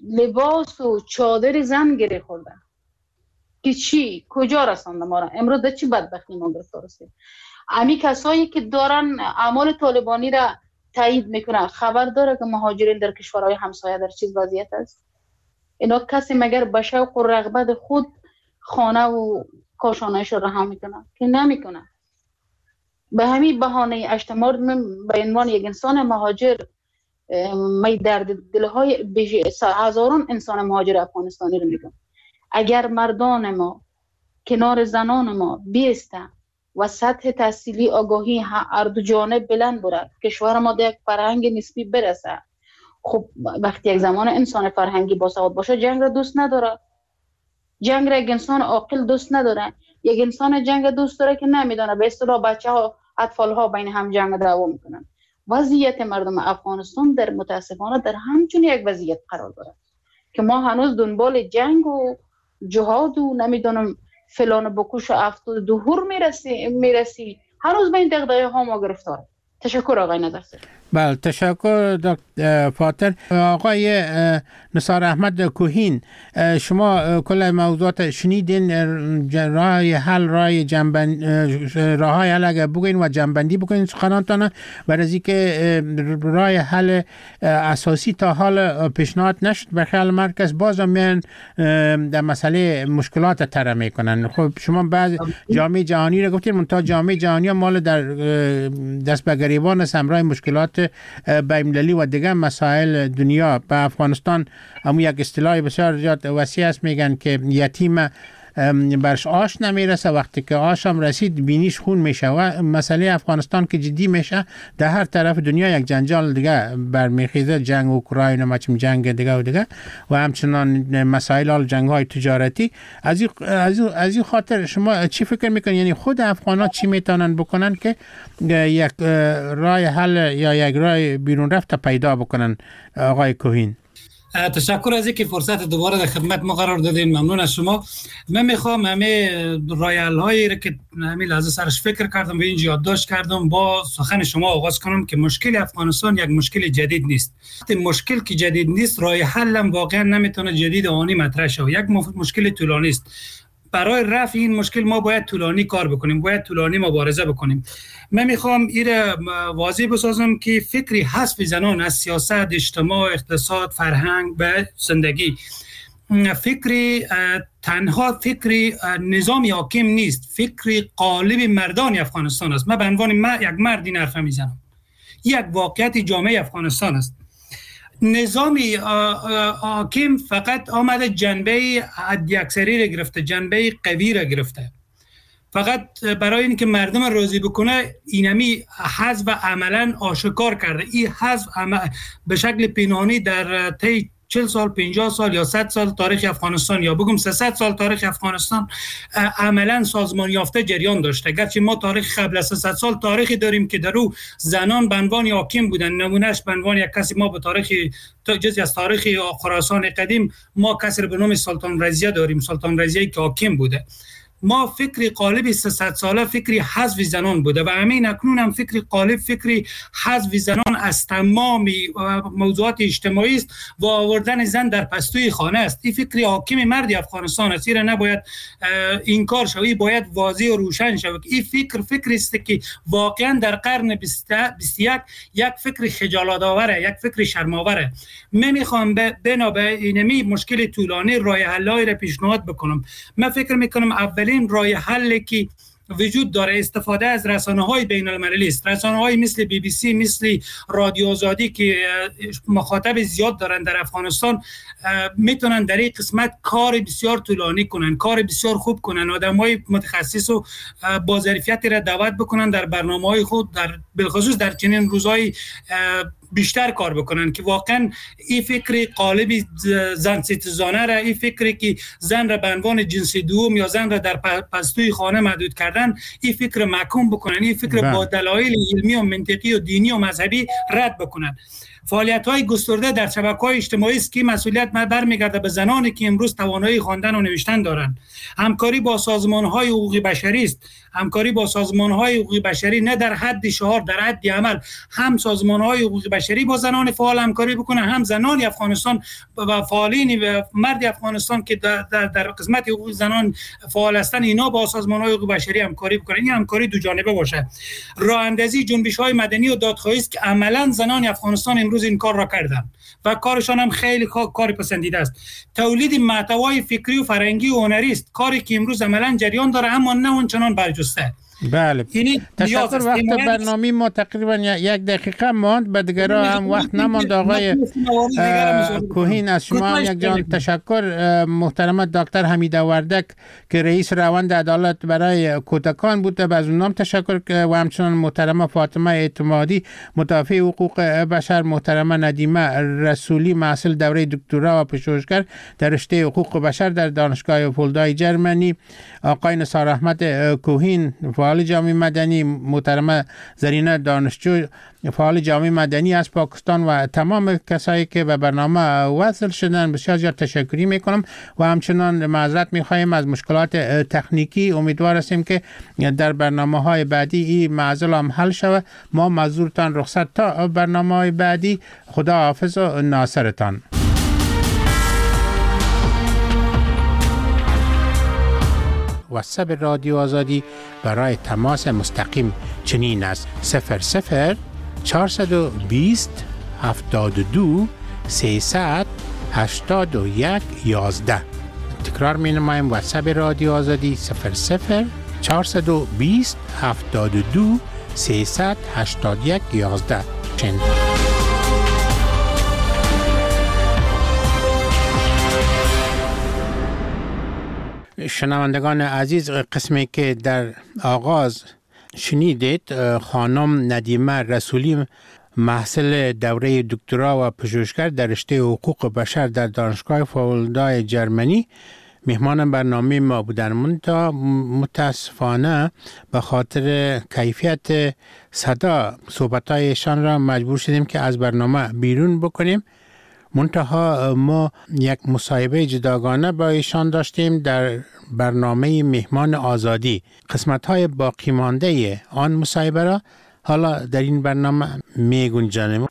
لباس و چادر زن گره خوردن که چی کجا رسانده ما را امروز در چی بدبختی ما گرفتار هستیم. امی کسایی که دارن اعمال طالبانی را تایید میکنن خبر داره که مهاجرین در کشورهای همسایه در چیز وضعیت است؟ اینا کسی مگر به شوق و رغبت خود خانه و کاشانه‌اش را رها میکنن که نمیکنن. به همین بهانه هشتم مارچ من به عنوان یک انسان مهاجر می درد دلهای هزاران انسان مهاجر افغانستانی رو میگم. اگر مردان ما کنار زنان ما بیستن و سطح تحصیلی آگاهی هر دو جانب بلند برد، کشور ما در یک فرهنگ نسبی برسه. خب وقتی یک زمان انسان فرهنگی باسواد باشه جنگ را دوست نداره، جنگ را یک انسان عاقل دوست نداره. یک انسان جنگ دوست داره که نمیدونه به اصطلاح بچه ها اطفال ها بین هم جنگ دعوا میکنن. وضعیت مردم افغانستان در متاسفانه در همچون یک وضعیت قرار داره که ما هنوز دنبال جنگ و جهاد و نمیدونم فلان بکوش و افتاد دهور میرسی میرسی هنوز به این دغدغه ها ما گرفتاره. تشکر آقای نظرسر. بله تشکر دکتر فاتر. آقای نثار احمد کوهین، شما کل موضوعات شنیدین، راه حل راه جنبند راه های حل اگر بگوین و جنبندی بکنین سخنانتان و از اینکه راه حل اساسی تا حال پیشنهاد نشد به خیال مرکز باز میان در مسئله مشکلات طرح میکنن. خب شما بعض جامعه جهانی را گفتین منتها جامعه جهانی مال در دست به گریبان است همراه مشکلات بین‌المللی و دیگر مسائل دنیا. به افغانستان هم یک اصطلاح بسیار زیاد وسیع است، میگن که یتیم برش آش نمیرسه، وقتی که آش هم رسید بینیش خون میشه و مسئله افغانستان که جدی میشه در هر طرف دنیا یک جنجال دیگه برمیخیزه، جنگ اوکراین و مچم جنگ دیگه و دیگه و همچنان مسائل جنگ های تجارتی. از این از از این خاطر شما چی فکر میکنید، یعنی خود افغان‌ها چی میتونن بکنن که یک راه حل یا یک راه بیرون رفت پیدا بکنن؟ آقای کوهین. تشکر از اینکه فرصت دوباره در خدمت ما قرار دادین. ممنون از شما. من میخوام همه رایل هایی را که همین لحظه سرش فکر کردم و اینجا یادداشت کردم با سخن شما آغاز کنم که مشکل افغانستان یک مشکل جدید نیست. مشکل که جدید نیست راه حل هم واقعا نمیتونه جدید آنی مطرح شه. یک مشکل طولانی است. برای رفع این مشکل ما باید طولانی کار بکنیم، باید طولانی مبارزه بکنیم. من میخوام این واضح بسازم که فکری حذف زنان از سیاست، اجتماع، اقتصاد، فرهنگ به زندگی فکری تنها فکری نظامی حاکم نیست، فکری قالب مردان افغانستان است. من به عنوان یک مرد این حرف میزنم. یک واقعیت جامعه افغانستان است. نظامی حاکم فقط آمده جنبه حداکثری را گرفته، جنبه قوی را گرفته، فقط برای اینکه مردم راضی بکنه اینمی حذف عملا آشکار کرده. این حذف به شکل پنهانی در طی چهل سال، پنجاه سال یا صد سال تاریخ افغانستان یا بگم سیصد سال تاریخ افغانستان عملا سازمان یافته جریان داشته. گرچه ما تاریخ قبل از سیصد سال تاریخی داریم که در او زنان به عنوان حاکم بودن، نمونهش به عنوان یک کسی ما به تاریخ جزئی از تاریخ خراسان قدیم ما کسی به نام سلطان رضیه داریم، سلطان رضیه که حاکم بوده. ما فکری قالب سیصد ساله فکری حذف زنان بوده و همین اکنون هم فکری قالب فکری حذف زنان از تمام موضوعات اجتماعی است و آوردن زن در پستوی خانه است. این فکری حاکم مرد افغانستان است، این نباید انکار شود، باید واضح و روشن شود. این فکر فکری است که واقعا در قرن بیست و یک یک فکر خجالت آوره، یک فکر شرم آوره. من میخوام بنا به اینمی مشکل طولانی راه حل‌ای را پیشنهاد بکنم. من فکر میکنم اولی این راه حلی که وجود داره استفاده از رسانه‌های بین‌المللی است. رسانه‌های مثل بی بی سی، مثل رادیو آزادی که مخاطب زیاد دارن در افغانستان میتونن در این قسمت کار بسیار طولانی کنن، کار بسیار خوب کنن، آدم‌های متخصص و با ظرفیتی را دعوت بکنن در برنامه‌های خود، در بالخصوص در چنین روزهای بیشتر کار بکنن که واقعا این فکر قالب زن ستیزانه را، این فکری که زن را به عنوان جنس دوم یا زن را در پستوی خانه محدود کردن، این فکر محکوم بکنن، این فکر با دلایل علمی و منطقی و دینی و مذهبی رد بکنن. فعالیت‌های گسترده در شبکه‌های اجتماعی است که مسئولیت برمیگرده به زنانی که امروز توانایی خواندن و نوشتن دارند. همکاری با سازمان‌های حقوقی بشری است. همکاری با سازمان‌های حقوقی بشری نه در حد شعار، در حد عمل. هم سازمان‌های حقوقی بشری با زنان فعال همکاری بکنه، هم زنان افغانستان و فعالین و مرد افغانستان که در, در, در قسمت حقوق زنان فعال هستند اینا با سازمان‌های حقوقی بشری همکاری بکنن. این همکاری دو جانبه باشه. راه اندازی جنبش‌های مدنی و دادخواهی است که عملاً زنان افغانستان امروز این کار را کردن و کارشان هم خیلی کار پسندیده است. تولید محتوای فکری و فرهنگی و هنری است، کاری که امروز عملاً جریان داره اما نه اونچنان برجسته. بله، تشکر. وقت برنامه ما تقریبا یک دقیقه ماند، به دیگرها هم وقت نماند. آقای کوهین از شما هم یک جان تشکر. محترم دکتر حمیده وردک که رئیس روند عدالت برای کودکان بود، از اونام تشکر و همچنان محترم فاطمه اعتمادی مدافع حقوق بشر، محترم ندیمه رسولی محصل دوره دکترا و پژوهشگر در رشته حقوق بشر در دانشگاه فولدای جرمنی، آقای نثار احمد کوهین فعال جامعه مدنی، محترمه زرینه دانشجو فعال جامعه مدنی از پاکستان و تمام کسایی که به برنامه وصل شدن بسیار زیاد تشکری میکنم و همچنان معذرت میخوایم از مشکلات تکنیکی. امیدوار هستیم که در برنامه های بعدی این معضل هم حل شود. ما معذورتان رخصت تا برنامه های بعدی. خدا حافظ و ناصرتان. واتساپ رادیو آزادی برای تماس مستقیم چنین است: صفر صفر چهارصد و بیست هفتاد و دو سیصد هشتاد و یک یازده. تکرار می نمایم: واتساپ رادیو آزادی صفر صفر چهارصد و بیست هفتاد و دو سیصد هشتاد و یک یازده. شنوندگان عزیز، قسمی که در آغاز شنیدید خانم ندیمه رسولی محصل دوره دکترا و پژوهشگر در رشته حقوق بشر در دانشگاه فولدای جرمنی مهمان برنامه ما بودن. منتها متاسفانه به خاطر کیفیت صدا صحبتایشان را مجبور شدیم که از برنامه بیرون بکنیم. منتها ما یک مصاحبه جداگانه با ایشان داشتیم در برنامه مهمان آزادی. قسمت‌های باقی مانده آن مصاحبه را حالا در این برنامه می گنجانیم.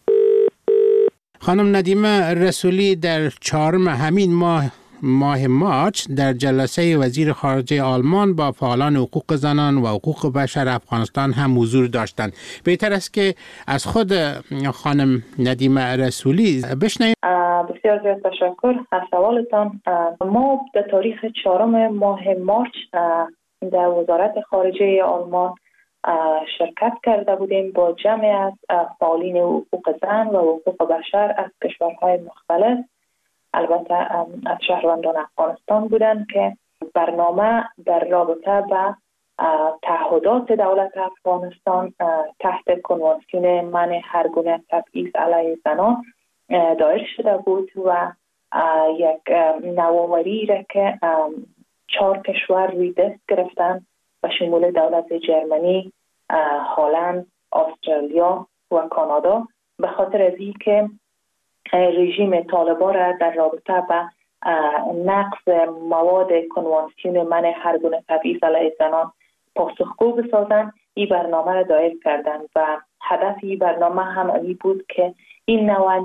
خانم ندیمه رسولی در چهارم همین ماه ماه مارچ در جلسه وزیر خارجه آلمان با فعالان حقوق زنان و حقوق بشر افغانستان هم حضور داشتند. بهتر است که از خود خانم ندیمه رسولی بشنویم. بسیار زیاد تشکر از سوالتان. ما در تاریخ چهارم ماه مارچ در وزارت خارجه آلمان شرکت کرده بودیم با جمعی از فعالین حقوق زن و حقوق بشر از کشورهای مختلف، البته از شهروندان افغانستان بودند که برنامه در رابطه با تعهدات دولت افغانستان تحت کنوانسیون منع هر گونه تبعیض علیه زنان دایر شده بود و یک نوآوری را که چهار کشور روی دست گرفتن و شمول دولت جرمنی، هلند، استرالیا و کانادا، به خاطر از اینکه رژیم طالبان را در رابطه با نقض مواد کنوانسیون منع هر گونه تبعیض علیه زنان پاسخگو بسازند، این برنامه را دایر کردند و هدف این برنامه هم این بود که این نوع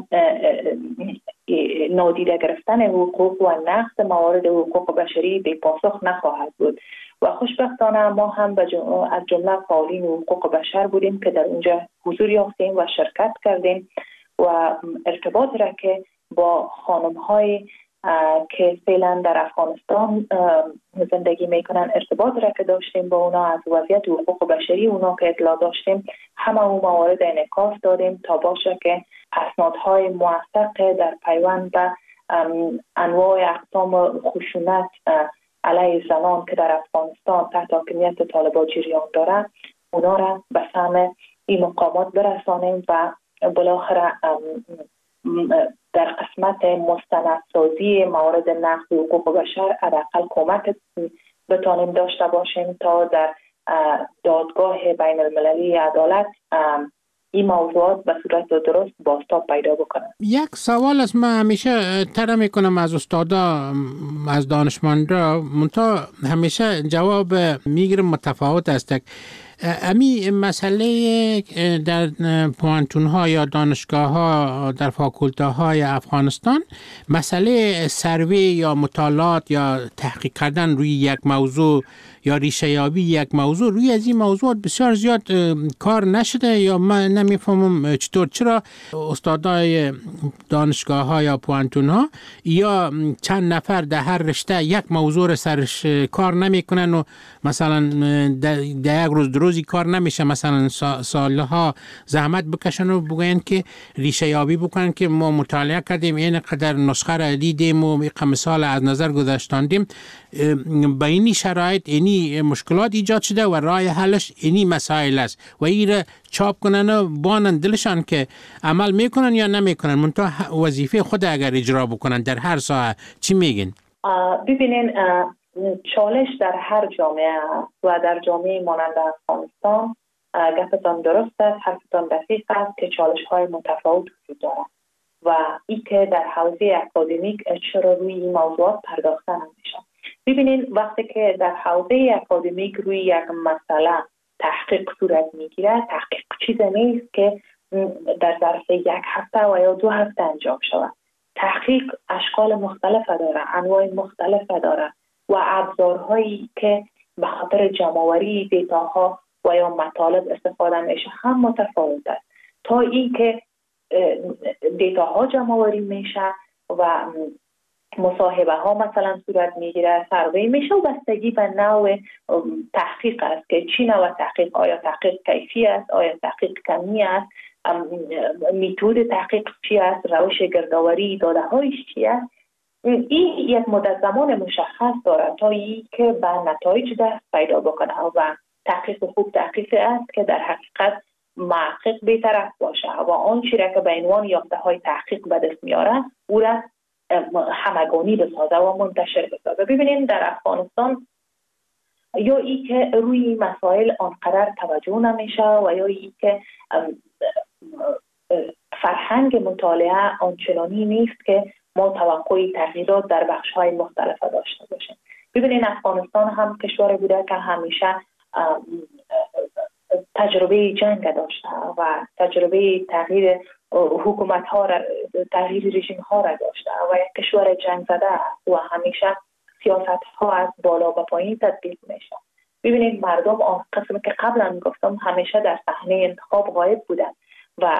نادیده گرفتن حقوق و نقض موارد حقوق بشری به پاسخ نخواهد بود. و خوشبختانه ما هم از جمله فعالین حقوق بشر بودیم که در اونجا حضور یافتیم و شرکت کردیم و ارتباط را که با خانم‌های که فعلا در افغانستان زندگی میکنن ارتباط را که داشتیم با اونا، از وضعیت حقوق بشری اونا که اطلاع داشتیم، همه اون موارد انعکاس دادیم تا باشه که اسنادهای موثق در پیوند به انواع اقسام خشونت علیه زنان که در افغانستان تحت حاکمیت طالبان جریان داره اونا را به سهم این مقامات برسانیم و بالاخره در قسمت مستندسازی موارد نقض حقوق بشر حداقل کمک بتانیم داشته باشیم تا در دادگاه بین المللی عدالت این موضوعات به صورت درست بازتاب پیدا بکنن. یک سوال است من همیشه طرح میکنم از استادا، از دانشمندا، منتها همیشه جواب میگیرم متفاوت است. امی مسئله در پوانتون ها یا دانشگاه ها در فاکولته های افغانستان، مسئله سروی یا مطالعات یا تحقیق کردن روی یک موضوع یا ریشه یابی یک موضوع، روی از این موضوعات بسیار زیاد کار نشده یا من نمیفهمم چطور. چرا استادای دانشگاه ها یا پوانتون ها یا چند نفر در هر رشته یک موضوع سرش کار نمیکنن و مثلا در یک روز روزی کار نمیشه، مثلا سالها زحمت بکشن و بگوین که ریشه یابی بکنن که ما مطالعه کردیم، این قدر نسخه را دیدیم و این مثال از نظر گذاشتاندیم. با اینی شرایط اینی مشکلات ایجاد شده و راه حلش اینی مسائل است و این را چاپ کنن و بانن دلشان که عمل میکنن یا نمیکنن، منتها وظیفه خود اگر اجرا بکنن در هر ساحه. چی میگین؟ ببینین چالش در هر جامعه و در جامعه مانند افغانستان گفتان درست است، حرفتان دقیق است که چالش های متفاوت وجود دارد و این که در حوزه اکادمیک چرا روی این موضوعات پرداخته نمیشه. ببینین وقتی که در حوزه اکادمیک روی یک مسئله تحقیق صورت میگیره، تحقیق چیز نیست که در ظرف یک هفته و یا دو هفته انجام شود. تحقیق اشکال مختلف داره، انواع مختلف داره و ابزارهایی که به خاطر جمع‌آوری دیتاها و یا مطالب استفاده میشه هم متفاوت است. تا این که دیتاها جمع‌آوری میشه و مصاحبه ها مثلا صورت میگیره، سروی میشه و بستگی به نوع تحقیق است که چی نوع تحقیق، آیا تحقیق کیفی است، آیا تحقیق کمی است، میتود تحقیق چی است، روش گردآوری داده هایش چی است. این یک مدت زمان مشخص داره تا ای که به نتایج دست پیدا بکنه و تحقیق خوب تحقیق است که در حقیقت محقق بی‌طرف باشه و آنچه را که به عنوان یافته های تحقیق به دست میاره او را همگانی بسازه و منتشر بسازه. ببینید در افغانستان یا ای که روی مسائل آنقدر توجه نمیشه و یا ای که فرهنگ مطالعه آنچنانی نیست که ما توقع تغییرات در بخش‌های مختلف داشته باشیم. ببینید افغانستان هم کشوری بوده که همیشه تجربه جنگ داشته و تجربه تغییر حکومت ها را، تغییر رژیم ها را داشته و یک کشور جنگ زده است و همیشه سیاست ها از بالا به پایین تطبیق میشه. ببینید مردم آن قسم که قبلا گفتم همیشه در صحنه انتخاب غایب بودن و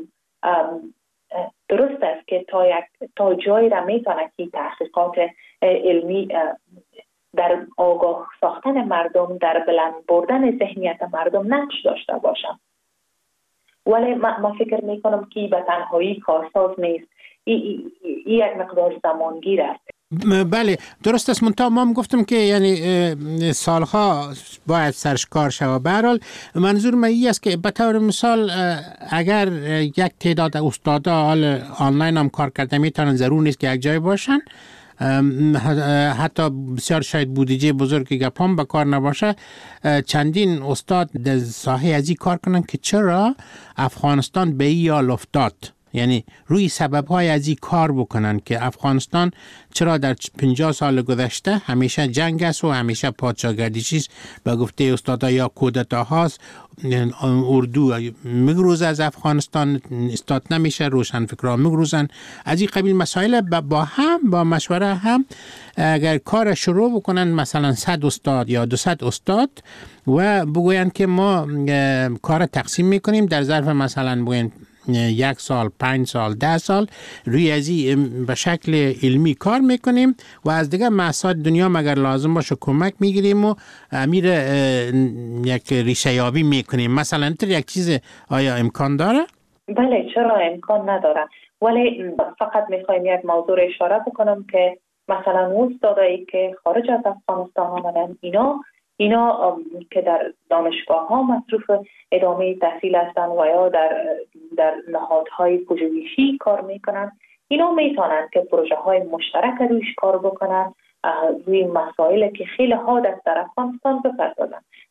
درست است که تا یک تا جایی را میتونه که تحقیقات علمی در آگاه ساختن مردم، در بلند بردن ذهنیت مردم نقش داشته باشن. ولی من فکر میکنم که به تنهایی کارساز نیست، این یک مقدار زمانگیر است. بله درست است، منتها ما هم گفتم که یعنی سالها باید سرش کار شود. به هر حال منظور من این است که به طور مثال اگر یک تعداد استادا حال آنلاین هم کار کرده میتونن، ضرور نیست که یک جای باشن، حتی بسیار شاید بودجه بزرگی گپام به کار نباشه، چندین استاد در ساحه ازی کار کنن که چرا افغانستان به این حال افتاد، یعنی روی سبب‌های از این کار بکنن که افغانستان چرا در پنجاه سال گذشته همیشه جنگ است و همیشه پادشاهگردی است. به گفته استادا یا کودتا هاست، اردو میگروزه از افغانستان، استاد نمیشه، روشنفکران میگروزن. از این قبیل مسائل با هم با مشوره هم اگر کار شروع بکنن، مثلا صد استاد یا دوصد استاد و بگوین که ما کار تقسیم میکنیم در ظرف مثلا بگوین یک سال، پنج سال، ده سال روی ازی به شکل علمی کار میکنیم و از دیگه محصات دنیا مگر لازم باشه کمک میگیریم و امیر یک ریشه یابی میکنیم. مثلا اینطور یک چیز آیا امکان داره؟ بله چرا امکان نداره، ولی فقط میخوایم یک موضوع اشاره بکنم که مثلا استادایی که خارج از افغانستان آمدن، اینا اینا که در دانشگاه ها مصروف ادامه تحصیل هستند و یا در در نهادهای پژوهشی کار میکنن، اینا میتونن که پروژه های مشترک رویش کار بکنن، روی مسائلی که خیلی حاد است در افغانستان بپردازن.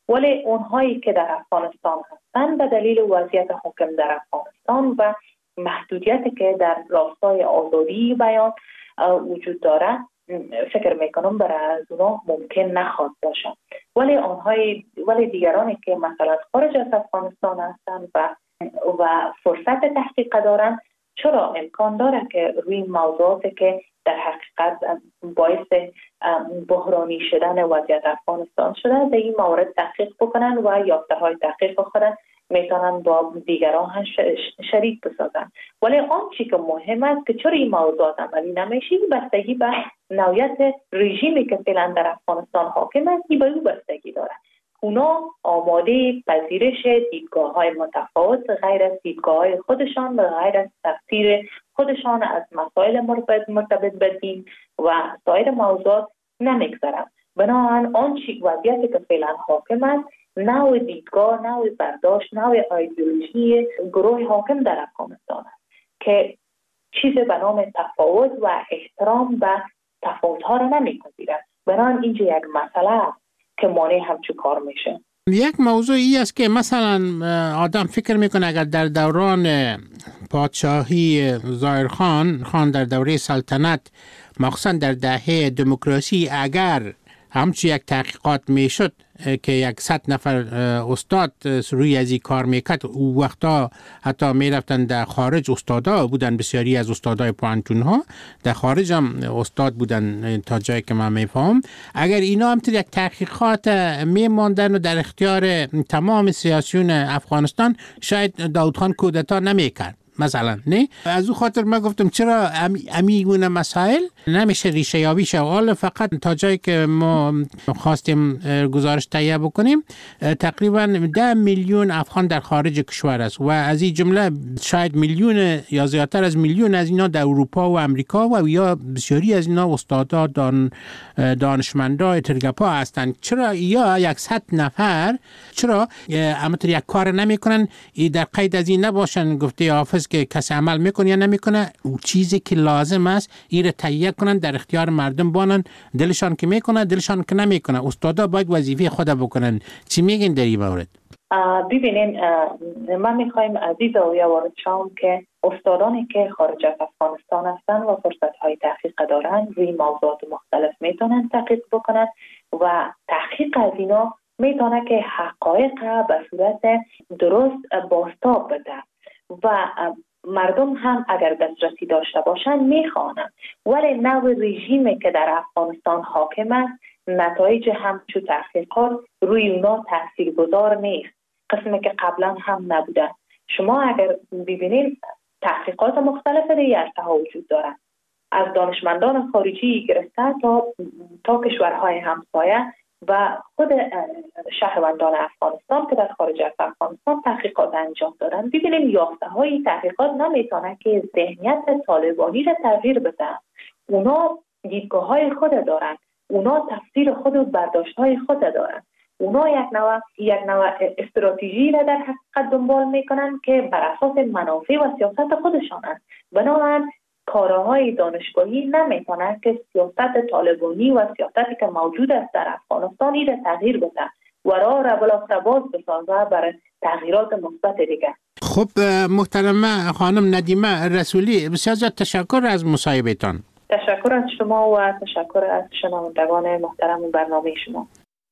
ولی اونهایی که در افغانستان هستند به دلیل وضعیت حاکم در افغانستان و محدودیتی که در راستای آزادی بیان وجود داره، فکر میکنم برای از اونا ممکن نخواهد باشه. ولی آنهای ولی دیگرانی که مثلا خارج از افغانستان هستند و و فرصت تحقیق دارند، چرا امکان داره که روی موضوعاتی که در حقیقت باعث بحرانی شدن وضعیت افغانستان شده در این مورد تحقیق بکنن و یافته های تحقیق خودن میتونن با دیگران هم شریک بسازن. ولی آن چی که مهم است که چرا این موضوعات عملی نمیشه، بستگی به نوعیت رژیمی که فعلا در افغانستان حاکم است به او بستگی داره. اونا آماده پذیرش دیدگاه های متفاوت غیر از دیدگاه های خودشان و غیر از تفسیر خودشان از مسائل مرتبط به دین و سایر موضوعات نمیگذارن. بنابراین آن چی وضعیتی که فعلا حاکم است، نوع دیدگاه، نوع برداشت، نوع ایدئولوژی گروه حاکم در افغانستان است که چیز به نام تفاوت و احترام به تفاوت‌ها را نمی‌پذیرد. بنابراین اینجا یک مسئله است که مانع همچون کار میشه. یک موضوعی است که مثلا آدم فکر میکنه اگر در دوران پادشاهی ظاهرخان خان در دوره سلطنت، مخصوصا در دهه دموکراسی، اگر همچی یک تحقیقات میشد که یک صد نفر استاد روی از این کار میکرد، او وقتا حتی میرفتن در خارج، استادا بودن، بسیاری از استادای پوانتون ها در خارج هم استاد بودن تا جایی که من میفهم. اگر اینا همطور یک تحقیقات میماندن و در اختیار تمام سیاسیون افغانستان، شاید داود خان کودتا نمیکرد مثلا. نه از او خاطر ما گفتم چرا امیگونه مسائل نمیشه ریشه یابی شد. فقط تا جایی که ما خواستیم گزارش تهیه بکنیم، تقریبا ده میلیون افغان در خارج کشور است و از این جمله شاید میلیون یا زیادتر از میلیون از اینا در اروپا و امریکا و یا بسیاری از اینا استادا، دان دانشمندا، ترگپا هستند. چرا یا یک صد نفر چرا همونطور یک کار نمیکنن، در قید از این نباشن گفته حافظ که کسی عمل میکنه یا نمیکنه، او چیزی که لازم است این تهیه کنن، در اختیار مردم بانن، دلشان که میکنه دلشان که نمیکنه. استادا باید وظیفه خود بکنن. چی میگین در این مورد؟ ببینین، من میخوایم عزیز آویا وارد شام که استادانی که خارج از افغانستان هستن و فرصت های تحقیق دارن روی موضوعات مختلف میتونن تحقیق بکنن و تحقیق از اینا میتونه که حقایق به صورت درست بازتاب بده و مردم هم اگر دسترسی داشته باشن میخوانن. ولی نوع رژیمی که در افغانستان حاکم است، نتایج همچون تحقیقات روی اونا تاثیرگذار نیست، قسمی که قبلا هم نبودن. شما اگر ببینید تحقیقات مختلف ریاضه ها وجود دارن، از دانشمندان خارجی گرفته تا تا کشورهای همسایه و خود شهروندان افغانستان که در خارج از افغانستان تحقیقات انجام دادن. ببینیم یافته های تحقیقات نمیتونه که ذهنیت طالبانی را تغییر بده. اونا دیدگاه های خود دارن، اونا تفسیر خود و برداشت های خود دارن، اونا یک نوع یک نوع استراتژی را در حقیقت دنبال میکنن که بر اساس منافع و سیاست خودشان است. بنابراین کارهای دانشگاهی نمیتونه که سیاست طالبانی و سیاستی که موجود است در افغانستان را تغییر بده و راه را بلاستباز بسازه برای تغییرات مثبت دیگه. خب محترمه خانم ندیمه رسولی، بسیار زیاد تشکر از مصاحبهتان. تشکر از شما و تشکر از شنوندگان محترم برنامه شما.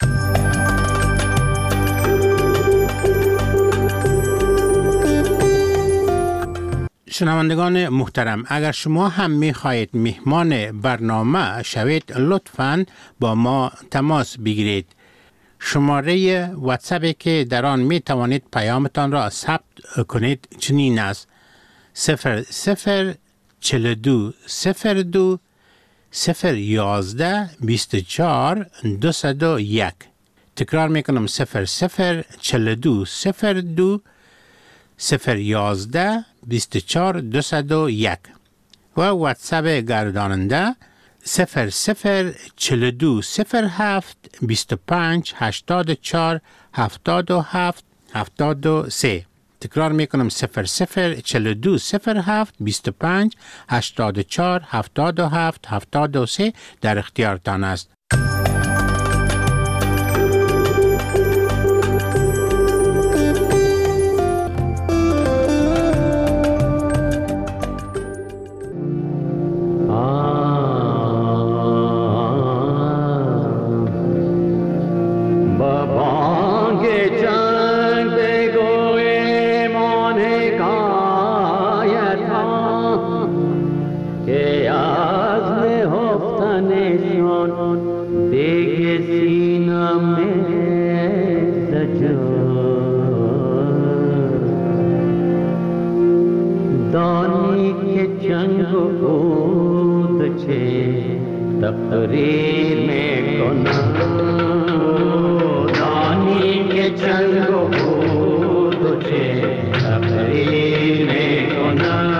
شنوندگان محترم، اگر شما هم می‌خواهید مهمان برنامه شوید، لطفاً با ما تماس بگیرید. شماره واتساپی که در آن می توانید پیامتان را ثبت کنید چنین است: صفر صفر چهل و دو صفر دو صفر یازده بیست و چهار دویست و یک. تکرار میکنم: صفر صفر چهل و دو صفر دو صفر یازده بیست و چهار دویست و یک. و واتساپ گرداننده صفر صفر چهل و دو صفر هفت بیست و پنج هشتاد و چهار هفتاد و هفت هفتاد و سه. تکرار میکنم: صفر صفر چهل و دو صفر هفت بیست و پنج هشتاد و چهار هفتاد و هفت هفتاد و سه در اختیارتان است. از نهفتنشان دیگ سینم زجا دانی که جنگ بود چه تقریر میکنم دانی که جنگ بود چه تقریر میکنم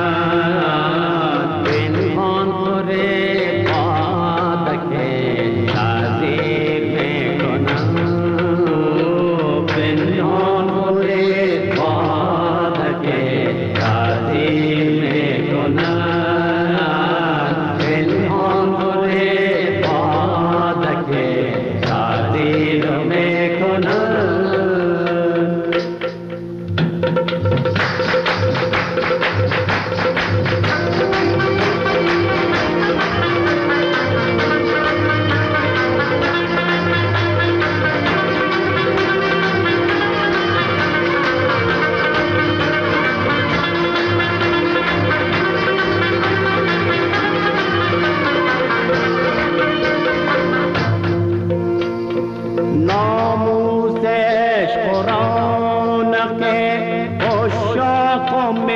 پنهان خوره قادک تعذیر میکنم پنهان خوره قادک تعذیر میکنم پنهان خوره قادک تعذیر میکنم ناموسش قرآن که اشاق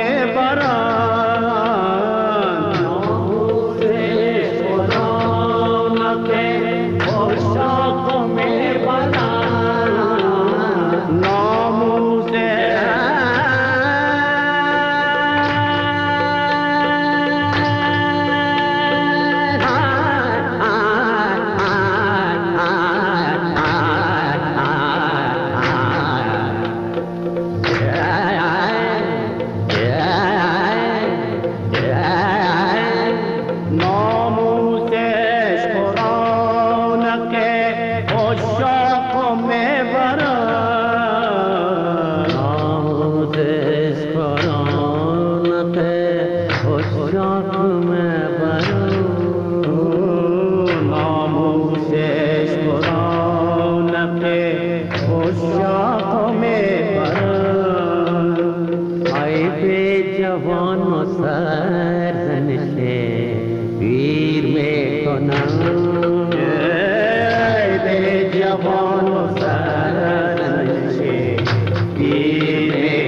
میبرند ناموسش قرآن که اشاق میبرند ناموسش ناموسش قرآن که اشاق میبرند ناموسش قرآن که اشاق میبرند ناموسش قرآن که اشاق میبرند ای به جوان و سرزنش پیر میکنم ای به جوان و سرزنش پیر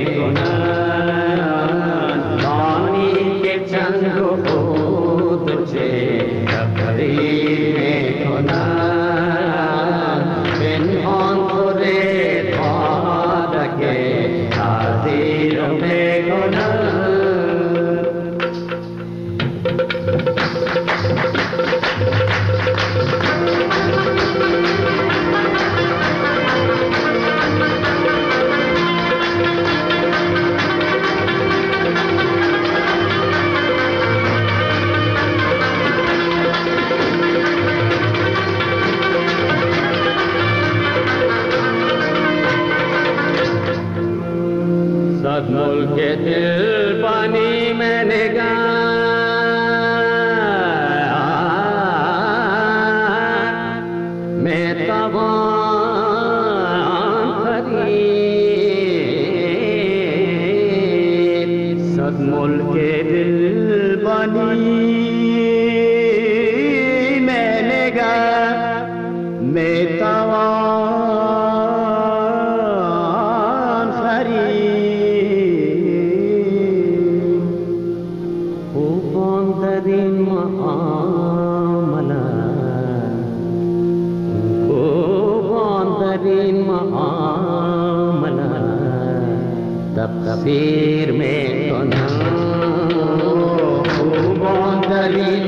میکنم دانی که چنگ و بود چه تقریر میکنم پنهان خوره قادک تعذیر میکنم صد ملک دل بانی میں نگاه میں توان خرید صد ملک دل بانی میں نگاه میں توان خرید خوبان در این معاملات خوبان در این معاملات تقصیر میکنم خوبان در این